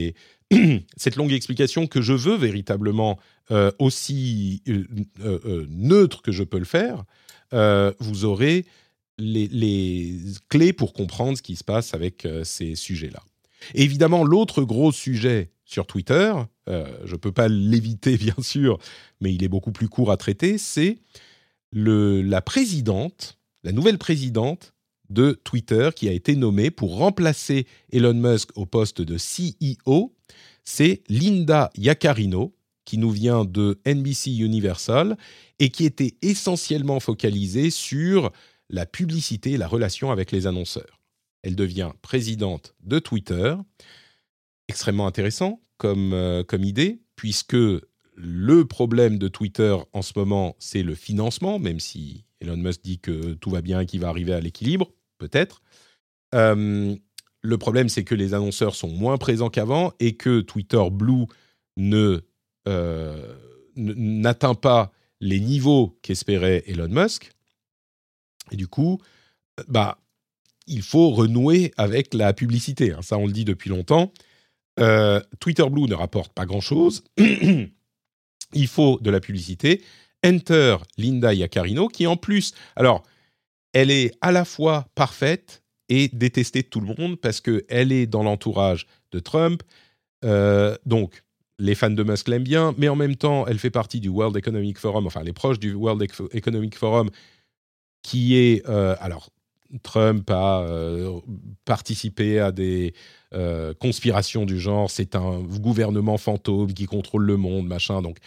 cette longue explication que je veux véritablement euh, aussi euh, euh, neutre que je peux le faire, euh, vous aurez les, les clés pour comprendre ce qui se passe avec euh, ces sujets-là. Et évidemment, l'autre gros sujet sur Twitter, euh, je ne peux pas l'éviter bien sûr, mais il est beaucoup plus court à traiter, c'est le, la présidente, la nouvelle présidente de Twitter qui a été nommée pour remplacer Elon Musk au poste de C E O. C'est Linda Yaccarino, qui nous vient de N B C Universal et qui était essentiellement focalisée sur la publicité et la relation avec les annonceurs. Elle devient présidente de Twitter. Extrêmement intéressant comme, euh, comme idée, puisque le problème de Twitter en ce moment, c'est le financement, même si Elon Musk dit que tout va bien et qu'il va arriver à l'équilibre, peut-être. Euh, le problème, c'est que les annonceurs sont moins présents qu'avant et que Twitter Blue ne, euh, n- n'atteint pas les niveaux qu'espérait Elon Musk. Et du coup, bah, il faut renouer avec la publicité. Hein. Ça, on le dit depuis longtemps. Euh, Twitter Blue ne rapporte pas grand-chose. Il faut de la publicité. Enter Linda Yaccarino, qui en plus... Alors, elle est à la fois parfaite et détestée de tout le monde parce qu'elle est dans l'entourage de Trump. Euh, donc, les fans de Musk l'aiment bien, mais en même temps, elle fait partie du World Economic Forum, enfin, les proches du World Economic Forum, qui est... Euh, alors, Trump a euh, participé à des euh, conspirations du genre, c'est un gouvernement fantôme qui contrôle le monde, machin, donc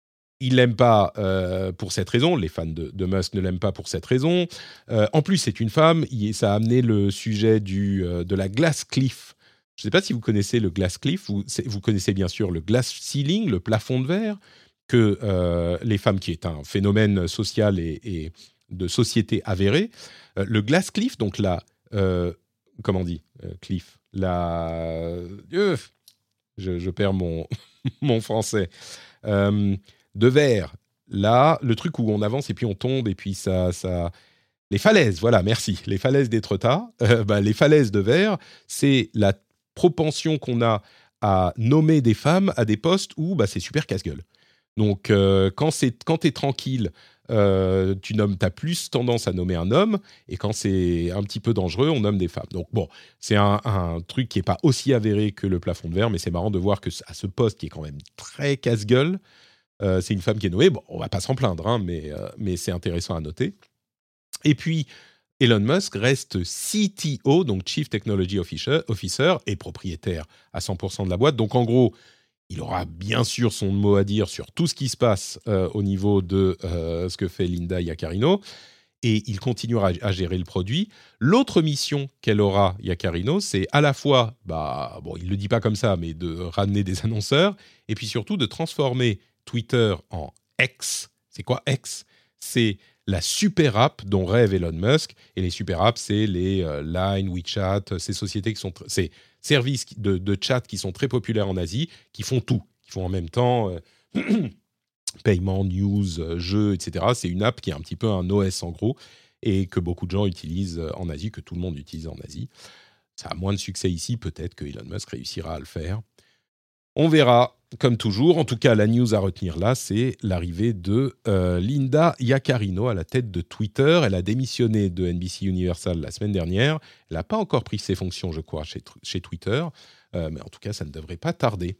il l'aime pas euh, pour cette raison, les fans de, de Musk ne l'aiment pas pour cette raison. Euh, en plus, c'est une femme, il, ça a amené le sujet du, euh, de la glass cliff. Je ne sais pas si vous connaissez le glass cliff, vous, vous connaissez bien sûr le glass ceiling, le plafond de verre, que euh, les femmes, qui est un phénomène social et, et de société avéré, euh, le glass cliff, donc la... Euh, comment on dit euh, cliff la... Euh, je, je perds mon, mon français. Euh, de verre. Là, le truc où on avance et puis on tombe et puis ça... ça... Les falaises, voilà, merci. Les falaises d'Étretat, euh, bah, les falaises de verre, c'est la propension qu'on a à nommer des femmes à des postes où bah, c'est super casse-gueule. Donc, euh, quand, c'est, quand t'es tranquille, euh, tu nommes, t'as plus tendance à nommer un homme, et quand c'est un petit peu dangereux, on nomme des femmes. Donc, bon, c'est un, un truc qui n'est pas aussi avéré que le plafond de verre, mais c'est marrant de voir que à ce poste qui est quand même très casse-gueule, euh, c'est une femme qui est nommée. Bon, on ne va pas s'en plaindre, hein, mais, euh, mais c'est intéressant à noter. Et puis, Elon Musk reste C T O, donc Chief Technology Officer, officer et propriétaire à cent pour cent de la boîte. Donc, en gros, il aura bien sûr son mot à dire sur tout ce qui se passe euh, au niveau de euh, ce que fait Linda Yaccarino, et il continuera à gérer le produit. L'autre mission qu'elle aura, Yaccarino, c'est à la fois, bah, bon, il ne le dit pas comme ça, mais de ramener des annonceurs, et puis surtout de transformer Twitter en X. C'est quoi X ? C'est la super app dont rêve Elon Musk, et les super apps, c'est les euh, Line, WeChat, ces sociétés qui sont... Tr- c'est services de, de chat qui sont très populaires en Asie, qui font tout, qui font en même temps euh, paiement, news, euh, jeux, et cetera. C'est une app qui est un petit peu un O S en gros, et que beaucoup de gens utilisent en Asie, que tout le monde utilise en Asie. Ça a moins de succès ici, peut-être que Elon Musk réussira à le faire. On verra, comme toujours. En tout cas, la news à retenir là, c'est l'arrivée de euh, Linda Yaccarino à la tête de Twitter. Elle a démissionné de N B C Universal la semaine dernière. Elle n'a pas encore pris ses fonctions, je crois, chez, chez Twitter. Euh, mais en tout cas, ça ne devrait pas tarder.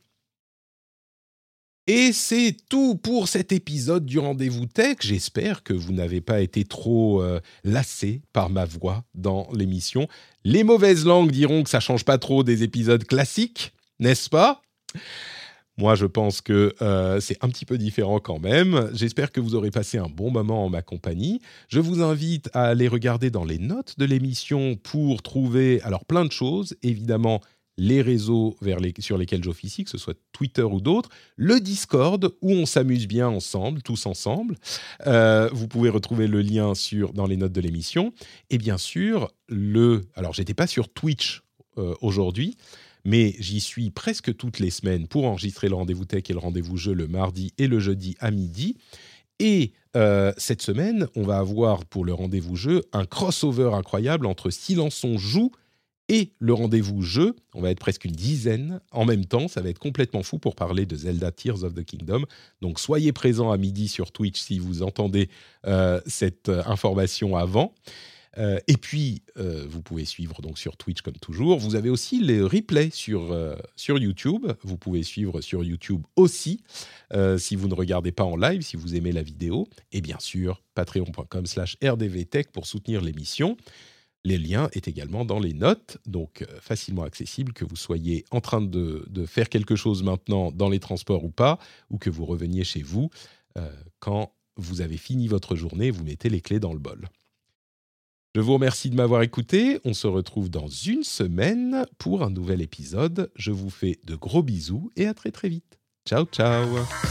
Et c'est tout pour cet épisode du Rendez-vous Tech. J'espère que vous n'avez pas été trop euh, lassés par ma voix dans l'émission. Les mauvaises langues diront que ça ne change pas trop des épisodes classiques, n'est-ce pas ? Moi, je pense que euh, c'est un petit peu différent quand même. J'espère que vous aurez passé un bon moment en ma compagnie. Je vous invite à aller regarder dans les notes de l'émission pour trouver alors plein de choses. Évidemment, les réseaux vers les, sur lesquels j'officie, que ce soit Twitter ou d'autres. Le Discord, où on s'amuse bien ensemble, tous ensemble. Euh, vous pouvez retrouver le lien sur, dans les notes de l'émission. Et bien sûr, le... Alors, j'étais pas sur Twitch euh, aujourd'hui, mais j'y suis presque toutes les semaines pour enregistrer le Rendez-vous Tech et le Rendez-vous Jeu le mardi et le jeudi à midi. Et euh, cette semaine, on va avoir pour le Rendez-vous Jeu un crossover incroyable entre Silence on Joue et le rendez-vous jeu. On va être presque une dizaine en même temps. Ça va être complètement fou pour parler de Zelda Tears of the Kingdom. Donc, soyez présents à midi sur Twitch si vous entendez euh, cette euh, information avant. Euh, et puis, euh, vous pouvez suivre donc sur Twitch comme toujours. Vous avez aussi les replays sur, euh, sur YouTube. Vous pouvez suivre sur YouTube aussi, euh, si vous ne regardez pas en live, si vous aimez la vidéo. Et bien sûr, patreon.com slash rdvtech pour soutenir l'émission. Les liens est également dans les notes, donc euh, facilement accessible, que vous soyez en train de, de faire quelque chose maintenant dans les transports ou pas, ou que vous reveniez chez vous. Euh, quand vous avez fini votre journée, vous mettez les clés dans le bol. Je vous remercie de m'avoir écouté. On se retrouve dans une semaine pour un nouvel épisode. Je vous fais de gros bisous et à très très vite. Ciao, ciao.